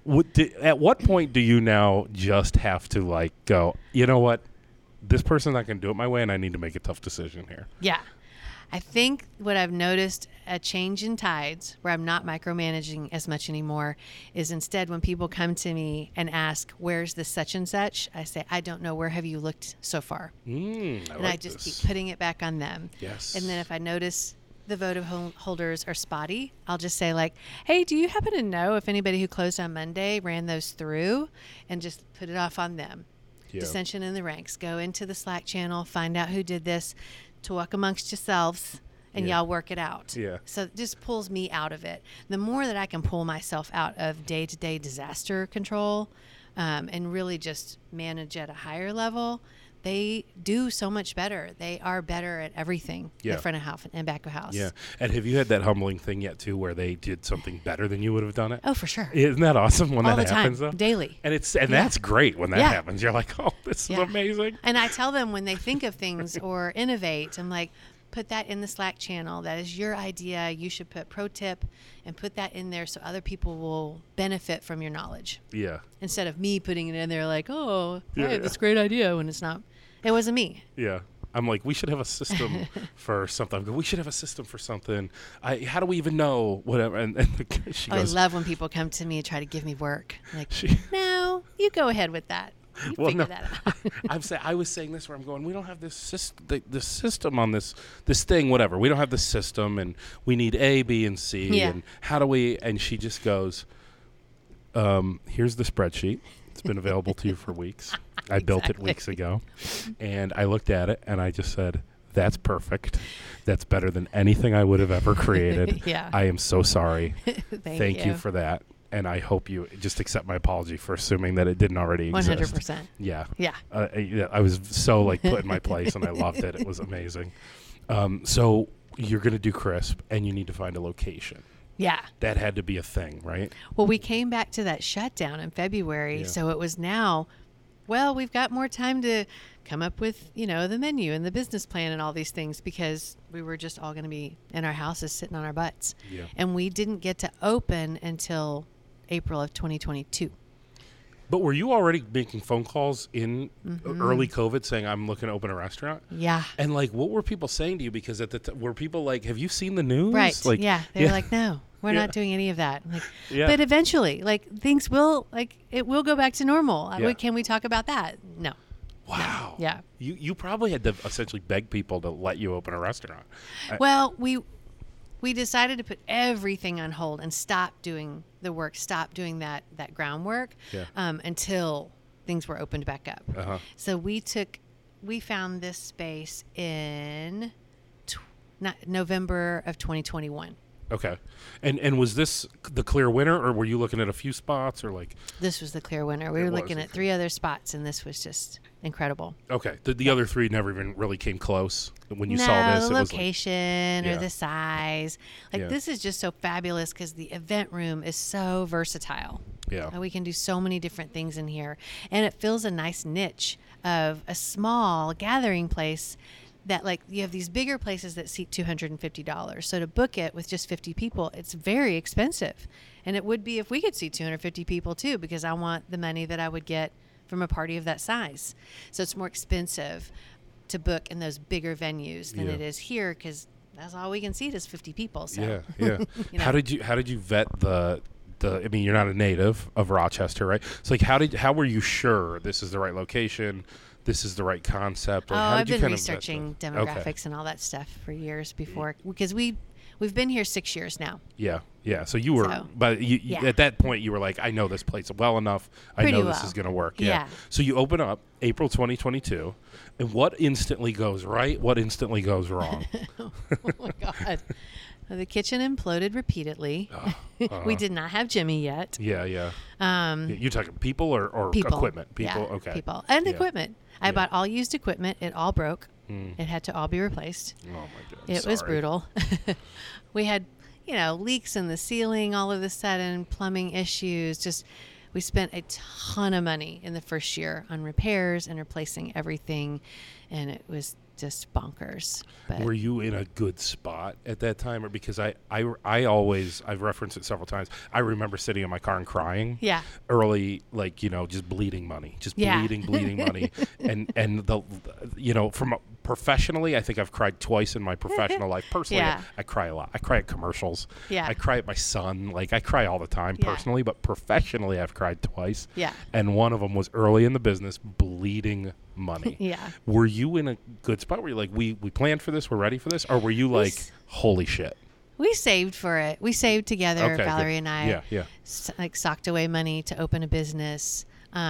At what point do you now just have to, like, go, you know what? This person's not going to do it my way, and I need to make a tough decision here. Yeah. I think what I've noticed, a change in tides where I'm not micromanaging as much anymore, is instead when people come to me and ask, where's the such and such? I say, I don't know. Where have you looked so far? And I just keep putting it back on them. Yes. And then if I notice the votive holders are spotty, I'll just say, like, hey, do you happen to know if anybody who closed on Monday ran those through? And just put it off on them. Yeah. Dissension in the ranks. Go into the Slack channel, find out who did this, talk amongst yourselves, and Yeah. y'all work it out. Yeah. So it just pulls me out of it. The more that I can pull myself out of day-to-day disaster control and really just manage at a higher level, they do so much better. They are better at everything, Yeah. the front of house and back of house. Yeah. And have you had that humbling thing yet, too, where they did something better than you would have done it? Oh, for sure. Isn't that awesome when All that the time, happens, though? daily. And that's great when that Yeah. happens. You're like, oh, this is Yeah. amazing. And I tell them when they think of things or innovate, I'm like, put that in the Slack channel. That is your idea. You should put pro tip and put that in there so other people will benefit from your knowledge. Yeah. Instead of me putting it in there like, oh, I Yeah. have this great idea when it's not. It wasn't me. Yeah. I'm like, we should have a system for something. We should have a system for something. How do we even know? Whatever. And she I goes, love when people come to me and try to give me work. I'm like, She- no, you go ahead with that. You figure that out. I was saying this where I'm going, we don't have this system on this thing, whatever. We don't have this system, and we need A, B, and C. Yeah. And how do we? And she just goes, here's the spreadsheet. It's been available to you for weeks. I built it Exactly. weeks ago, and I looked at it, and I just said, that's perfect. That's better than anything I would have ever created. Yeah. I am so sorry. Thank you for that. And I hope you just accept my apology for assuming that it didn't already exist. 100%. Yeah. Yeah. I was so like put in my place, and I loved it. It was amazing. So you're going to do Crisp, and you need to find a location. Yeah. That had to be a thing, right? Well, we came back to that shutdown in February, Yeah. so it was now, well, we've got more time to come up with, the menu and the business plan and all these things because we were just all going to be in our houses sitting on our butts. Yeah. And we didn't get to open until April of 2022. But were you already making phone calls in Mm-hmm. early COVID saying, I'm looking to open a restaurant? Yeah. And like, what were people saying to you? Because at the were people like, have you seen the news? Right. Like, yeah. They were like, no, we're Yeah. not doing any of that. I'm like, Yeah. but eventually, things will, it will go back to normal. Yeah. Can we talk about that? No. wow. Yeah. You probably had to essentially beg people to let you open a restaurant. Well, we decided to put everything on hold and stop doing the work, stop doing that groundwork Yeah. until things were opened back up. Uh-huh. So we found this space in November of 2021. Okay. And was this the clear winner, or were you looking at a few spots, or like? This was the clear winner. We It were was, looking at okay. 3 other spots, and this was just incredible. Okay. The other three never even really came close when you saw this. The it was location Yeah. or the size. Yeah. This is just so fabulous because the event room is so versatile. Yeah. We can do so many different things in here. And it fills a nice niche of a small gathering place that, you have these bigger places that seat $250. So to book it with just 50 people, it's very expensive. And it would be if we could seat 250 people too, because I want the money that I would get from a party of that size. So it's more expensive to book in those bigger venues than Yeah. it is here, because that's all we can seat is 50 people. So Yeah, yeah. You know. How did you vet the? I mean, you're not a native of Rochester, right? So, like, how were you sure this is the right location? This is the right concept? Like, how did I've you been kind of vet researching that? demographics and all that stuff for years before, because we've been here 6 years now. Yeah, yeah. So you were, So, but you, yeah. at that point, you were like, I know this place well enough. I Pretty know this well. is going to work. Yeah. So you open up April 2022, and what instantly goes right? What instantly goes wrong? Oh my God. The kitchen imploded repeatedly. We did not have Jimmy yet. Yeah, yeah. Um, You're talking people or people. equipment? People, Yeah, okay. People. And Yeah. equipment. I Yeah. bought all used equipment. It all broke. Mm. It had to all be replaced. Oh my God. It was sorry. brutal. We had, leaks in the ceiling all of a sudden, plumbing issues. Just, we spent a ton of money in the first year on repairs and replacing everything. And it was just bonkers. But Were you in a good spot at that time, or because I always, I've referenced it several times. I remember sitting in my car and crying. yeah. Early, like, just bleeding money, Yeah. bleeding money, and from professionally, I think I've cried twice in my professional life. Personally, Yeah. I cry a lot. I cry at commercials. Yeah. I cry at my son. Like, I cry all the time Yeah. personally, but professionally, I've cried twice. Yeah. And one of them was early in the business, bleeding money. Yeah. Were you in a good spot? Were you like, we planned for this, we're ready for this, or were you like, holy shit? We saved for it. We saved together, Okay, Valerie good. and I. Yeah. Socked away money to open a business.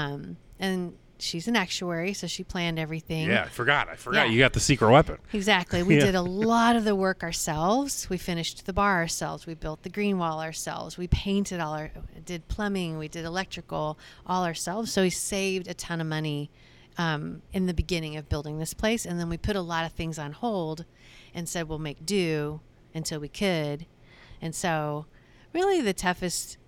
And she's an actuary, so she planned everything. Yeah, I forgot. Yeah. You got the secret weapon. Exactly. We Yeah. did a lot of the work ourselves. We finished the bar ourselves. We built the green wall ourselves. We painted did plumbing. We did electrical all ourselves. So we saved a ton of money in the beginning of building this place. And then we put a lot of things on hold and said we'll make do until we could. And so really the toughest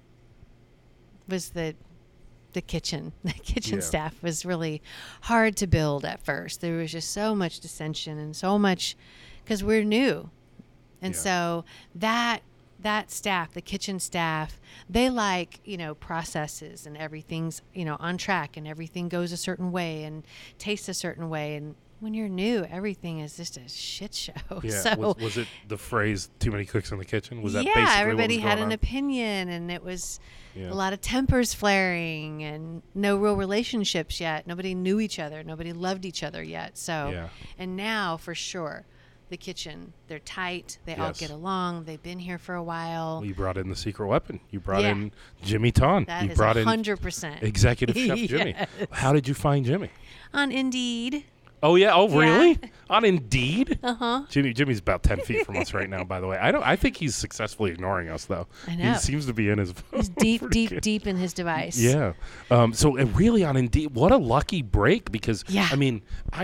was the kitchen. The kitchen Yeah. staff was really hard to build at first. There was just so much dissension and so much because we're new. And Yeah. so that staff, the kitchen staff, they like, processes and everything's, on track and everything goes a certain way and tastes a certain way. And when you're new, everything is just a shit show. Yeah. So Was it the phrase "too many cooks in the kitchen"? Was that yeah, basically everybody what was had going an on? opinion, and it was Yeah. a lot of tempers flaring and no real relationships yet. Nobody knew each other. Nobody loved each other yet. So, Yeah. and now for sure, the kitchen, they're tight. They all Yes. get along. They've been here for a while. Well, you brought in the secret weapon. You brought Yeah. in Jimmy Ton. That You is brought in 100%. executive chef Jimmy. Yes. How did you find Jimmy? On Indeed. Oh yeah. Oh Yeah. really? On Indeed. Uh-huh. Jimmy's about 10 feet from us right now. By the way, I think he's successfully ignoring us though. I know. He seems to be in his. He's deep in his device. Yeah. So really on Indeed, what a lucky break because Yeah. I mean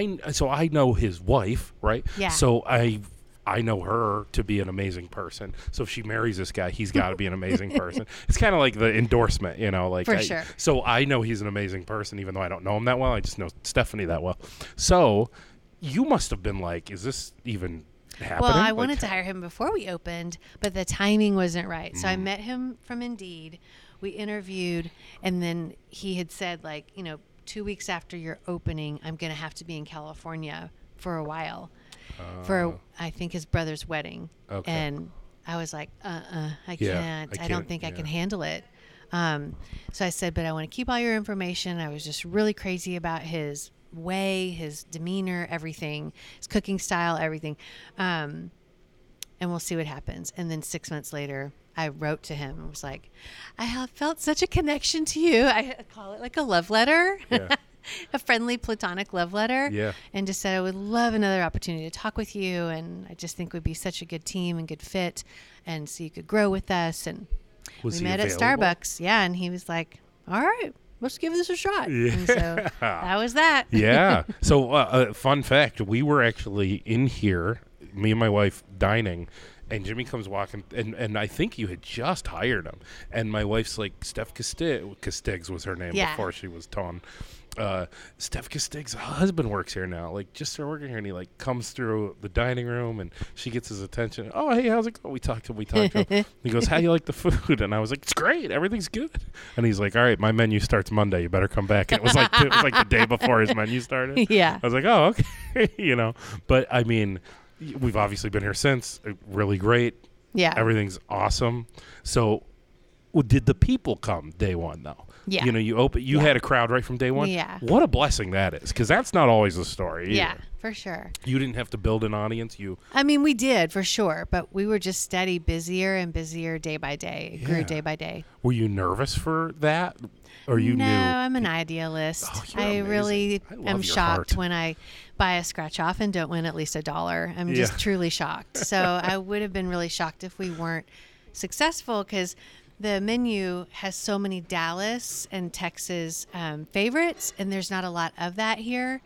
I know his wife, right? Yeah. So I know her to be an amazing person. So if she marries this guy, he's got to be an amazing person. It's kind of like the endorsement, like For sure. So I know he's an amazing person, even though I don't know him that well. I just know Stephanie that well. So you must have been like, is this even happening? Well, I Like, wanted to hire him before we opened, but the timing wasn't right. Mm. So I met him from Indeed. We interviewed, and then he had said, 2 weeks after your opening, I'm going to have to be in California for a while for, I think, his brother's wedding. Okay. And I was like, I Yeah, can't. I I don't can't, think I yeah. can handle it. So I said, but I want to keep all your information. I was just really crazy about his way, his demeanor, everything, his cooking style, everything. And we'll see what happens. And then 6 months later, I wrote to him and was like, I have felt such a connection to you. I call it like a love letter, Yeah. a friendly platonic love letter. Yeah. And just said, I would love another opportunity to talk with you. And I just think we'd be such a good team and good fit. And so you could grow with us. And Was we he met at available? Starbucks. Yeah. And he was like, all right, let's give this a shot. Yeah. And so that was that. Yeah. So, fun fact: we were actually in here, me and my wife dining, and Jimmy comes walking, and I think you had just hired him, and my wife's like, Steph Castigs was her name Yeah. before she was Ton. Steph Castig's husband works here now. Like, just started working here, and he like comes through the dining room, and she gets his attention. Oh, hey, how's it going? We talked to him. He goes, how do you like the food? And I was like, it's great. Everything's good. And he's like, all right, my menu starts Monday. You better come back. And it was like the day before his menu started. Yeah. I was like, oh, okay. But I mean, we've obviously been here since. Really great. Yeah. Everything's awesome. So, did the people come day one though? Yeah. You had a crowd right from day one. Yeah. What a blessing that is, because that's not always the story. Yeah, either. for sure. You didn't have to build an audience. I mean, we did for sure, but we were just steady, busier and busier day by day. It grew day by day. Were you nervous for that, or you no, knew? I'm an idealist. Oh, you're I amazing. really I love am your shocked heart. when I buy a scratch off and don't win at least $1. I'm just truly shocked. So I would have been really shocked if we weren't successful, because the menu has so many Dallas and Texas favorites, and there's not a lot of that here.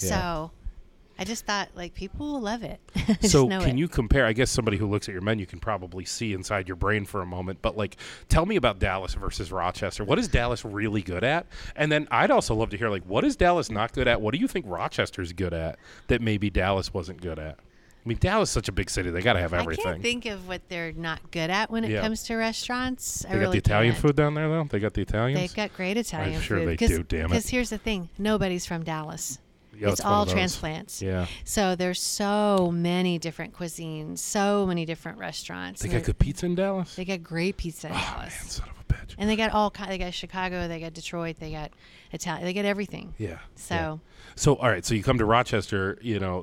So I just thought, like, people will love it. So can you compare? I guess somebody who looks at your menu can probably see inside your brain for a moment, but like, tell me about Dallas versus Rochester. What is Dallas really good at? And then I'd also love to hear, like, what is Dallas not good at? What do you think Rochester's good at that maybe Dallas wasn't good at? I mean, Dallas is such a big city. They got to have everything. I can't think of what they're not good at when it comes to restaurants. They got the Italian food down there, though? They got the Italians? They've got great Italian food. I'm sure they do, damn it. Because here's the thing. Nobody's from Dallas. Yeah, it's all transplants. Yeah. So there's so many different cuisines, so many different restaurants. They got good pizza in Dallas? They got great pizza in Oh, Dallas. man, son of a bitch. And they got they got Chicago, they got Detroit, they got Italian, they got everything. Yeah. So. Yeah. So, all right. So you come to Rochester,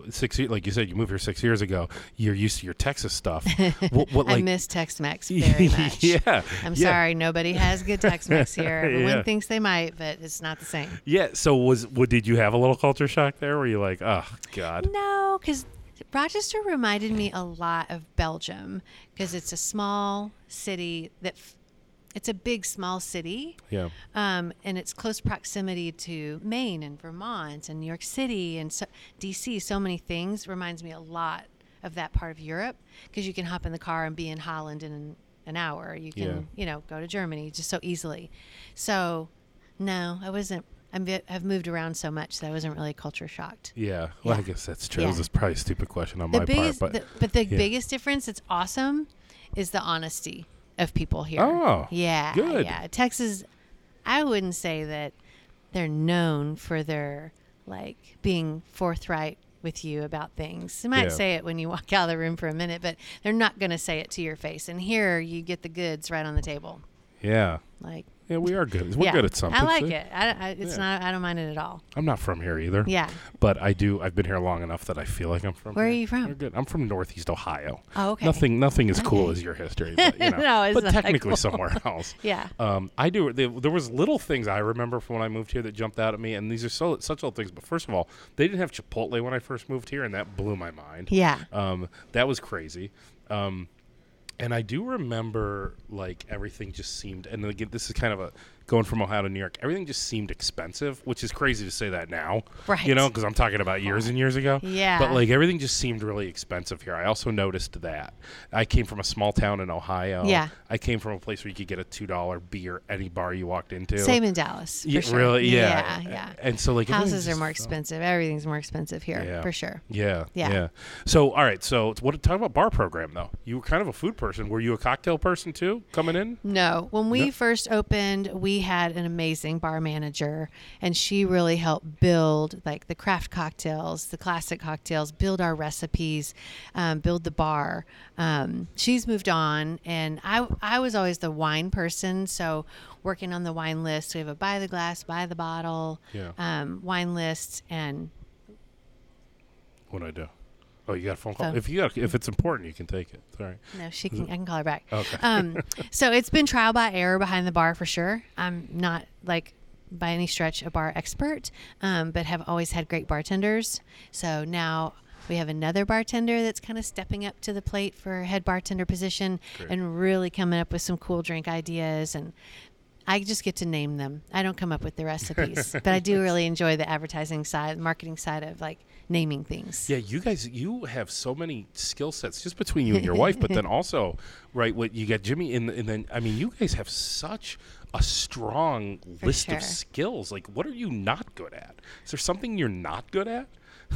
6 years, like you said, you moved here 6 years ago. You're used to your Texas stuff. I miss Tex-Mex very much. Yeah. I'm sorry. Nobody has good Tex-Mex here. Everyone Yeah. thinks they might, but it's not the same. Yeah. So did you have a little culture shock there? Were you like, oh, God? No, because Rochester reminded me a lot of Belgium, because it's a small city it's a big, small city. Yeah. And it's close proximity to Maine and Vermont and New York City and D.C. So many things. Reminds me a lot of that part of Europe, because you can hop in the car and be in Holland in an hour. You can, go to Germany just so easily. So, no, I wasn't. I've moved around so much that I wasn't really culture shocked. Yeah. Well, I guess that's true. Yeah. This is probably a stupid question on my part. But the biggest difference that's awesome is the honesty of people here. Oh, yeah, good. Yeah, Texas, I wouldn't say that they're known for their being forthright with you about things. They might say it when you walk out of the room for a minute, but they're not going to say it to your face. And here you get the goods right on the table. Yeah. Yeah, we are good. We're good at something. I like it. I don't mind it at all. I'm not from here either. Yeah. But I've been here long enough that I feel like I'm from Where here. are you from? We're good. I'm from Northeast Ohio. Oh, okay. Nothing as cool as your history, but, No, it's but not technically cool. somewhere else. Yeah. I do. There was little things I remember from when I moved here that jumped out at me, and these are such little things. But first of all, they didn't have Chipotle when I first moved here, and that blew my mind. Yeah. That was crazy. And I do remember, everything just seemed, and again, this is kind of going from Ohio to New York, everything just seemed expensive, which is crazy to say that now. Right. Because I'm talking about years and years ago. Yeah. But, everything just seemed really expensive here. I also noticed that. I came from a small town in Ohio. Yeah. I came from a place where you could get a $2 beer any bar you walked into. Same in Dallas. For sure. Really? Yeah. Yeah. And so, houses are more expensive. Everything's more expensive here, for sure. Yeah. Yeah. So, all right. So, talk about bar program, though. You were kind of a food person. Were you a cocktail person, too, coming in? No. When we first opened, we had an amazing bar manager, and she really helped build the craft cocktails, the classic cocktails, build our recipes, build the bar. She's moved on, and I was always the wine person, so working on the wine list. We have a by the glass, by the bottle wine list, and What do I do? Oh, you got a phone call? If it's important, you can take it. Sorry. No, I can call her back. Okay. So it's been trial by error behind the bar for sure. I'm not by any stretch a bar expert, but have always had great bartenders. So now we have another bartender that's kind of stepping up to the plate for head bartender position. Great. And really coming up with some cool drink ideas, and I just get to name them. I don't come up with the recipes, but I do really enjoy the advertising side, marketing side of naming things. Yeah, you have so many skill sets just between you and your wife, but then also, right, what you got Jimmy and then you guys have such a strong list of skills. What are you not good at? Is there something you're not good at?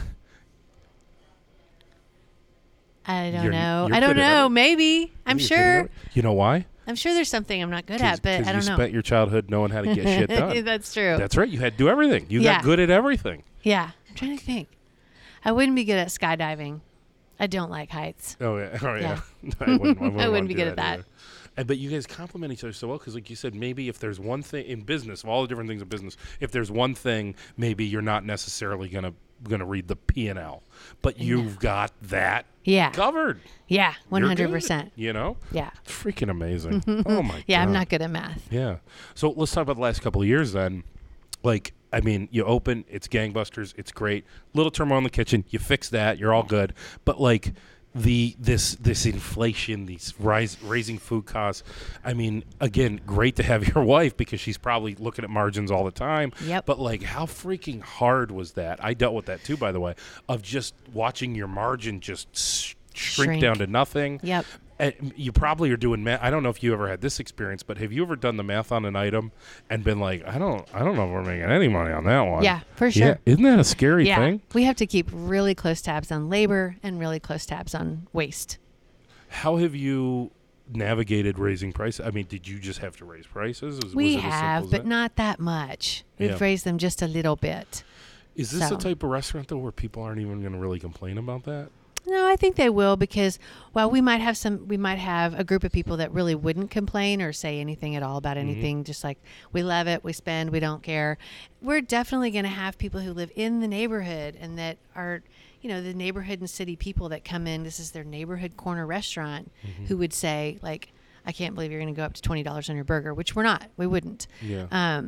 I don't You're- know. you're I don't good at know. everything. Maybe. I'm You're good at sure. everything. You know why? I'm sure there's something I'm not good at, but I you don't know. spent your childhood knowing how to get shit done. That's true. That's right. You had to do everything. You Yeah. got good at everything. Yeah. I'm trying to think. I wouldn't be good at skydiving. I don't like heights. Oh yeah. Oh yeah. Yeah. I wouldn't I wouldn't wanna be do good at that. either. But you guys compliment each other so well because, like you said, maybe if there's one thing in business, of all the different things in business, if there's one thing, maybe you're not necessarily gonna read the P&L, but you've got that Yeah. covered. Yeah. You're good, 100%. You know, Yeah. it's freaking amazing. Oh my god. Yeah. I'm not good at math. Yeah. So let's talk about the last couple of years then. Like, I mean, you open, it's gangbusters, it's great. Little turmoil in the kitchen, you fix that, you're all good. But like this inflation, these raising food costs. I mean, again, great to have your wife because she's probably looking at margins all the time. Yep. But like, how freaking hard was that? I dealt with that too, by the way, of just watching your margin just shrink down to nothing. Yep. And you probably are doing math. I don't know if you ever had this experience, but have you ever done the math on an item and been like, I don't know if we're making any money on that one. Yeah, for sure. Yeah. Isn't that a scary Yeah. thing? We have to keep really close tabs on labor and really close tabs on waste. How have you navigated raising prices? I mean, did you just have to raise prices? Was We it as simple have, as but that? not that much. We've Yeah. raised them just a little bit. Is this so. the type of restaurant though where people aren't even going to really complain about that? No, I think they will because, well, we might have a group of people that really wouldn't complain or say anything at all about anything. Just like, we love it, we spend, we don't care. We're definitely going to have people who live in the neighborhood and that are, the neighborhood and city people that come in. This is their neighborhood corner restaurant who would say like, I can't believe you're going to go up to $20 on your burger, which we're not. We wouldn't. Yeah.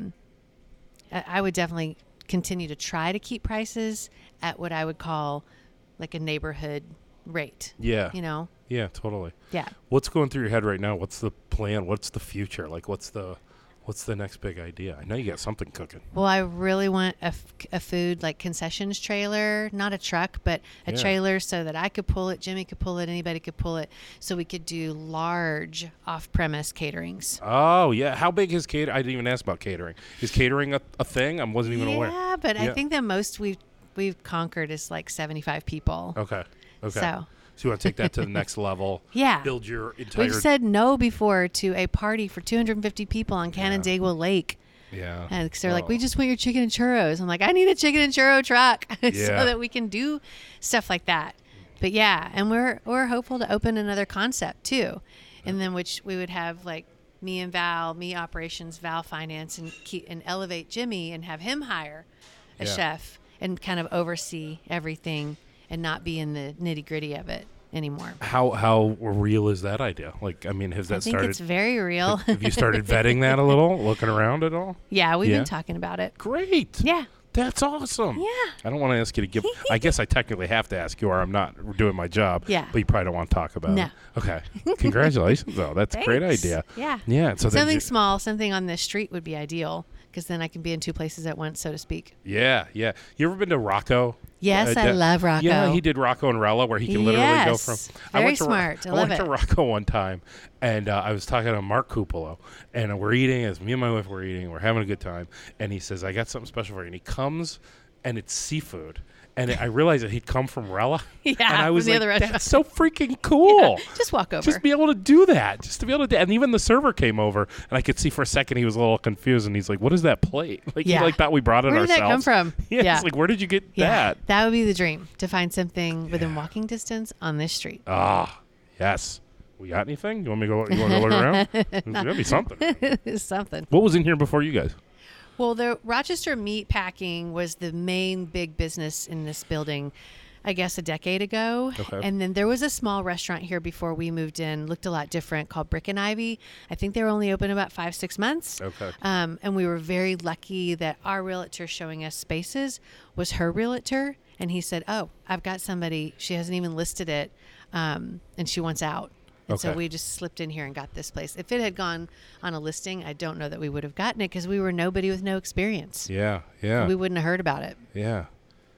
I would definitely continue to try to keep prices at what I would call like a neighborhood rate. Yeah. Yeah, totally. Yeah. What's going through your head right now? What's the plan? What's the future? Like, what's the next big idea? I know you got something cooking. Well, I really want a food like concessions trailer, not a truck, but a Yeah. trailer so that I could pull it, Jimmy could pull it, anybody could pull it, so we could do large off-premise caterings. Oh, yeah. How big is catering? I didn't even ask about catering. Is catering a thing? I wasn't even aware. Yeah, but I Yeah. think the most we've conquered is like 75 people. Okay. So you want to take that to the next level? Yeah. Build your entire. we've said no before to a party for 250 people on Canandaigua Lake. Yeah. And they're like, Oh. we just want your chicken and churros. I'm like, I need a chicken and churro truck Yeah. so that we can do stuff like that. But yeah, and we're hopeful to open another concept too, and then which we would have like me and Val, me operations, Val finance, and elevate Jimmy and have him hire a Yeah. chef and kind of oversee everything and not be in the nitty gritty of it anymore. How real is that idea? Like, I mean, has that I think started? it's very real. Have you started vetting that a little? Looking around at all? Yeah, we've Yeah. been talking about it. Great. Yeah. That's awesome. Yeah. I don't want to ask you to give. I guess I technically have to ask you, or I'm not doing my job. Yeah. But you probably don't want to talk about No. it. Okay. Congratulations, though. That's a great Thanks. idea. Yeah. Yeah. So then Something you- small, something on the street would be ideal because then I can be in two places at once, so to speak. Yeah. Yeah. You ever been to Rocco? Yes, I love Rocco. Yeah, he did Rocco and Rella, where he can literally go from. Yes. Very smart. I love went to it. Rocco one time, and I was talking to Mark Cupolo, and we're eating. As me and my wife were eating, we're having a good time, and he says, "I got something special for you." And he comes, and it's seafood. And I realized that he'd come from Rella. Yeah, and I from was the like, other restaurant. that's so freaking cool. Just walk over. Just be able to do that. Just to be able to do. And even the server came over, and I could see for a second he was a little confused, and he's like, "What is that plate?" Like Yeah. he thought we brought it Where did ourselves. that come from? Yeah, Yeah. It's like, where did you get yeah, that? would be the dream to find something within walking distance on this street. Ah, yes. We got anything? You want me to go? You want to look around? There's gotta be something. It's something. What was in here before you guys? Well, the Rochester Meat Packing was the main big business in this building, I guess, a decade ago. Okay. And then there was a small restaurant here before we moved in, looked a lot different, called Brick and Ivy. I think they were only open about 5-6 months. Okay. And we were very lucky that our realtor showing us spaces was her realtor. And he said, "Oh, I've got somebody. She hasn't even listed it, and she wants out." And so Okay. we just slipped in here and got this place. If it had gone on a listing, I don't know that we would have gotten it because we were nobody with no experience. Yeah, yeah, We wouldn't have heard about it. yeah.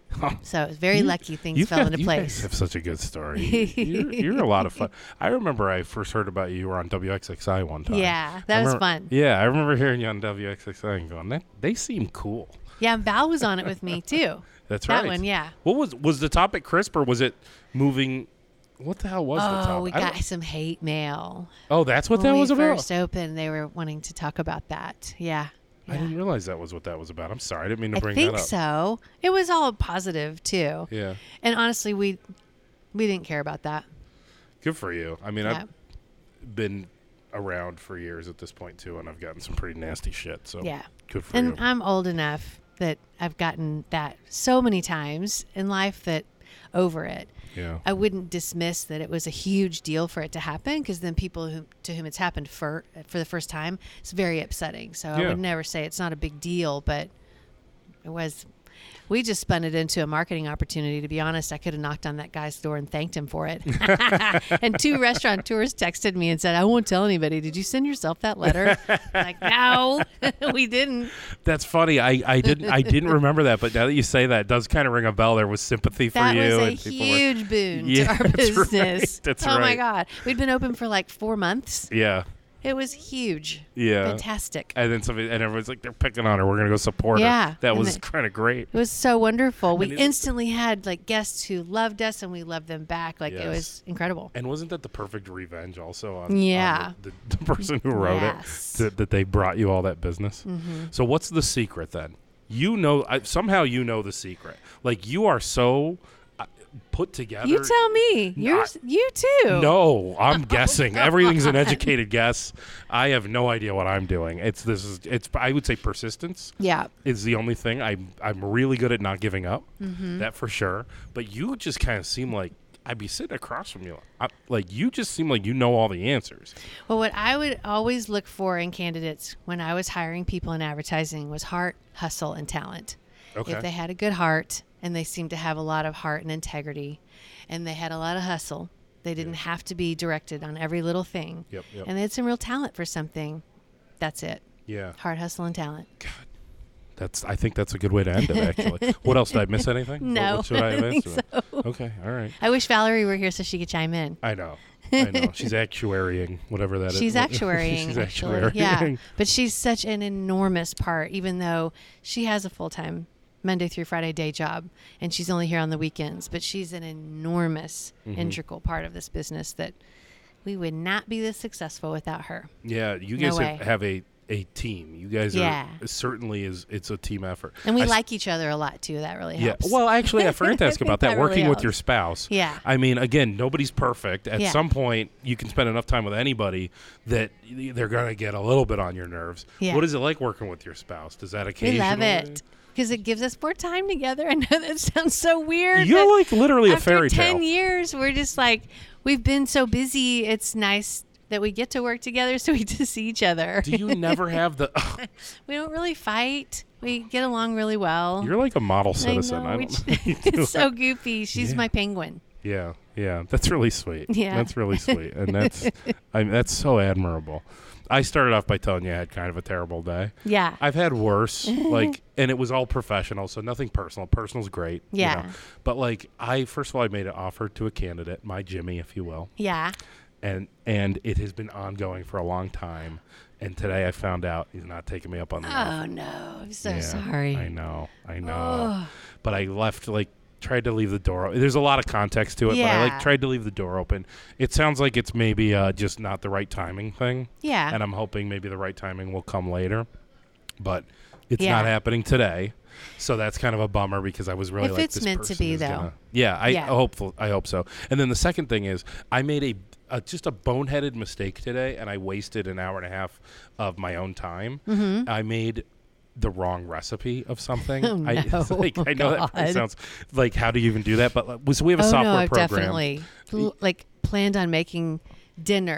So I was very lucky things fell into You guys place. have such a good story. You're a lot of fun. I remember I first heard about you were on WXXI one time. Yeah, that was fun. Yeah, I remember hearing you on WXXI and going, they seem cool. Yeah, and Val was on it with me too. That's That right. one, yeah. What was the topic crisp, or was it moving? What the hell was the topic? Oh, we got some hate mail. Oh, that's what that When was we about? first opened, they were wanting to talk about that. Yeah. I didn't realize that was what that was about. I'm sorry. I didn't mean to I bring think that up. so. It was all positive too. Yeah. And honestly, we didn't care about that. Good for you. I mean, Yeah. I've been around for years at this point, too, and I've gotten some pretty nasty shit. So Yeah. good for And you. I'm old enough that I've gotten that so many times in life that over it. Yeah. I wouldn't dismiss that it was a huge deal for it to happen, because then people to whom it's happened for the first time, it's very upsetting. So I Yeah. would never say it's not a big deal, but it was. We just spun it into a marketing opportunity. To be honest, I could have knocked on that guy's door and thanked him for it. And 2 restaurateurs texted me and said, "I won't tell anybody. Did you send yourself that letter?" I'm like, no, we didn't. That's funny. I didn't remember that, but now that you say that, it does kind of ring a bell. There was sympathy for That you. was a and people were- huge boon Yeah, to our that's right. business. That's oh my right. God. We'd been open for like 4 months. Yeah. It was huge. Yeah. Fantastic. And then somebody, and everyone's like, they're picking on her. We're going to go support Yeah. her. That And was the- kind of great. It was so wonderful. We And isn't- instantly had like guests who loved us, and we loved them back. Like it Yes. was incredible. And wasn't that the perfect revenge also on, Yeah. on the person who wrote Yes. it, that they brought you all that business? Mm-hmm. So what's the secret then? You know, somehow you know the secret. Like you are so put together. You tell me. You too. No, I'm guessing. Everything's an educated guess. I have no idea what I'm doing. It's I would say persistence Yeah. is the only thing. I'm really good at not giving up. Mm-hmm. That for sure. But you just kind of seem like I'd be sitting across from you. Like you just seem like you know all the answers. Well, what I would always look for in candidates when I was hiring people in advertising was heart, hustle, and talent. Okay. If they had a good heart and they seemed to have a lot of heart and integrity and they had a lot of hustle, they didn't have to be directed on every little thing. Yep. And they had some real talent for something. That's it. Yeah. Heart, hustle, and talent. I think that's a good way to end it, actually. What else? Did I miss anything? No, What should I have I think answered? Okay. All right. I wish Valerie were here so she could chime in. I know. She's actuarying, whatever that is. She's actuarying, She's actually. actuarying. Yeah. But she's such an enormous part, even though she has a full-time Monday through Friday day job, and she's only here on the weekends. But she's an enormous, integral part of this business that we would not be this successful without her. Yeah, you No guys way. have a team. You guys Yeah. are certainly it's a team effort. And we I s- like each other a lot, too. That really Yeah. helps. Well, actually, I forgot to ask about that. That really Working with helps. your spouse. Yeah. I mean, again, nobody's perfect. At Yeah. some point, you can spend enough time with anybody that they're going to get a little bit on your nerves. Yeah. What is it like working with your spouse? Does that we occasionally? love it because it gives us more time together. I know that sounds so weird. You're but like literally a after fairy 10 tale. years, we're just like, we've been so busy. It's nice that we get to work together so we just see each other. Do you never have the? We don't really fight. We get along really well. You're like a model citizen. know, I we don't know. how you do it's it. so goofy. She's Yeah. my penguin. Yeah, that's really sweet. Yeah. That's really sweet, and that's so admirable. I started off by telling you I had kind of a terrible day. Yeah. I've had worse, and it was all professional, so nothing personal. Personal's great. Yeah. But first of all, I made an offer to a candidate, my Jimmy, if you will, Yeah. and it has been ongoing for a long time. And today I found out he's not taking me up on the offer. Oh, no. I'm so Yeah, sorry. I know. Ugh. But I left tried to leave the door. There's a lot of context to it, but I Yeah. tried to leave the door open. It sounds like it's maybe just not the right timing thing, Yeah. and I'm hoping maybe the right timing will come later. But it's Yeah. not happening today, so that's kind of a bummer because I was really If like, it's this meant to person be, is though. gonna- Yeah, I Yeah. hope so. And then the second thing is I made just a boneheaded mistake today, and I wasted an hour and a half of my own time. Mm-hmm. I made the wrong recipe of something. Oh, I no. I know that God. sounds like, how do you even do that? But so we have a Oh, software no, I've program. definitely planned on making dinner.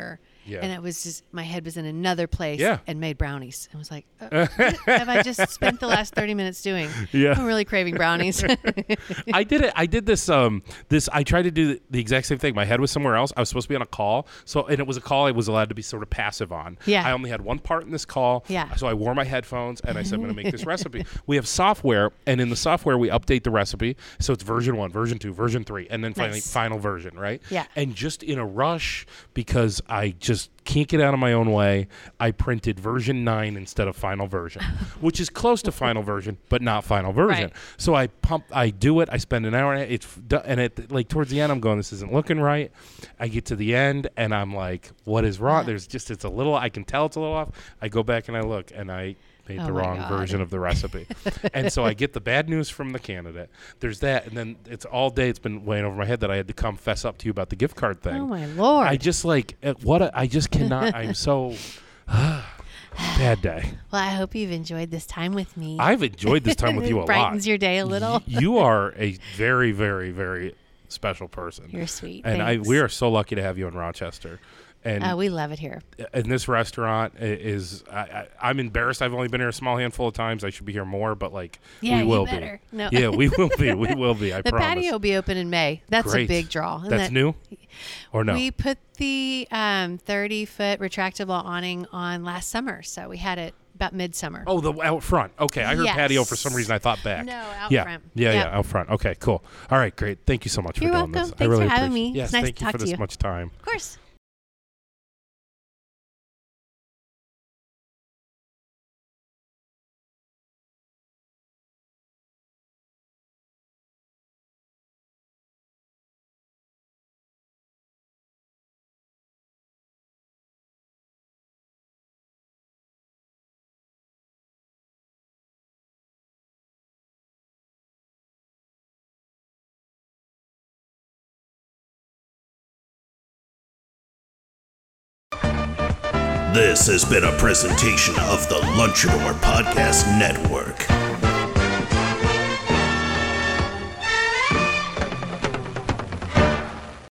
Yeah. And it was just, my head was in another place Yeah. and made brownies. I was like, what have I just spent the last 30 minutes doing? Yeah. I'm really craving brownies. I did it. I did this. I tried to do the exact same thing. My head was somewhere else. I was supposed to be on a call. And it was a call I was allowed to be sort of passive on. Yeah. I only had one part in this call. Yeah. So I wore my headphones and I said, I'm going to make this recipe. We have software, and in the software we update the recipe. So it's version 1, version 2, version 3, and then finally Nice. final version, right? Yeah. And just in a rush, because I just can't get out of my own way, I printed version 9 instead of final version, which is close to final version, but not final version. Right. So I do it. I spend an hour, and like towards the end, I'm going, this isn't looking right. I get to the end, and I'm like, what is wrong? It's a little, I can tell it's a little off. I go back and I look, and I made the my wrong God. version of the recipe. And so I get the bad news from the candidate. There's that, and then it's all day. It's been weighing over my head that I had to come fess up to you about the gift card thing. Oh, my Lord. I just I just cannot. I'm so bad day. Well, I hope you've enjoyed this time with me. I've enjoyed this time with It you a lot. brightens your day a little. You are a very, very, very special person. You're sweet. And Thanks. we are so lucky to have you in Rochester. And we love it here. and this restaurant is, I'm embarrassed. I've only been here a small handful of times. I should be here more, but Yeah, we you will better. be. No. Yeah, we will be. We will be. I The promise. patio will be open in May. That's Great. a big draw. And That's new, or no? We put the 30-foot retractable awning on last summer, so we had it about midsummer. Oh, the out front. Okay, I heard Yes. patio for some reason. I thought back. No, out yeah. front. Yeah, Yep. yeah, out front. Okay, cool. All right, great. Thank you so much You're for doing welcome. this. I Thanks really for having appreciate- me. Yes, It's nice thank to you talk for to this you. much time. Of course. This has been a presentation of the Lunchador Podcast Network.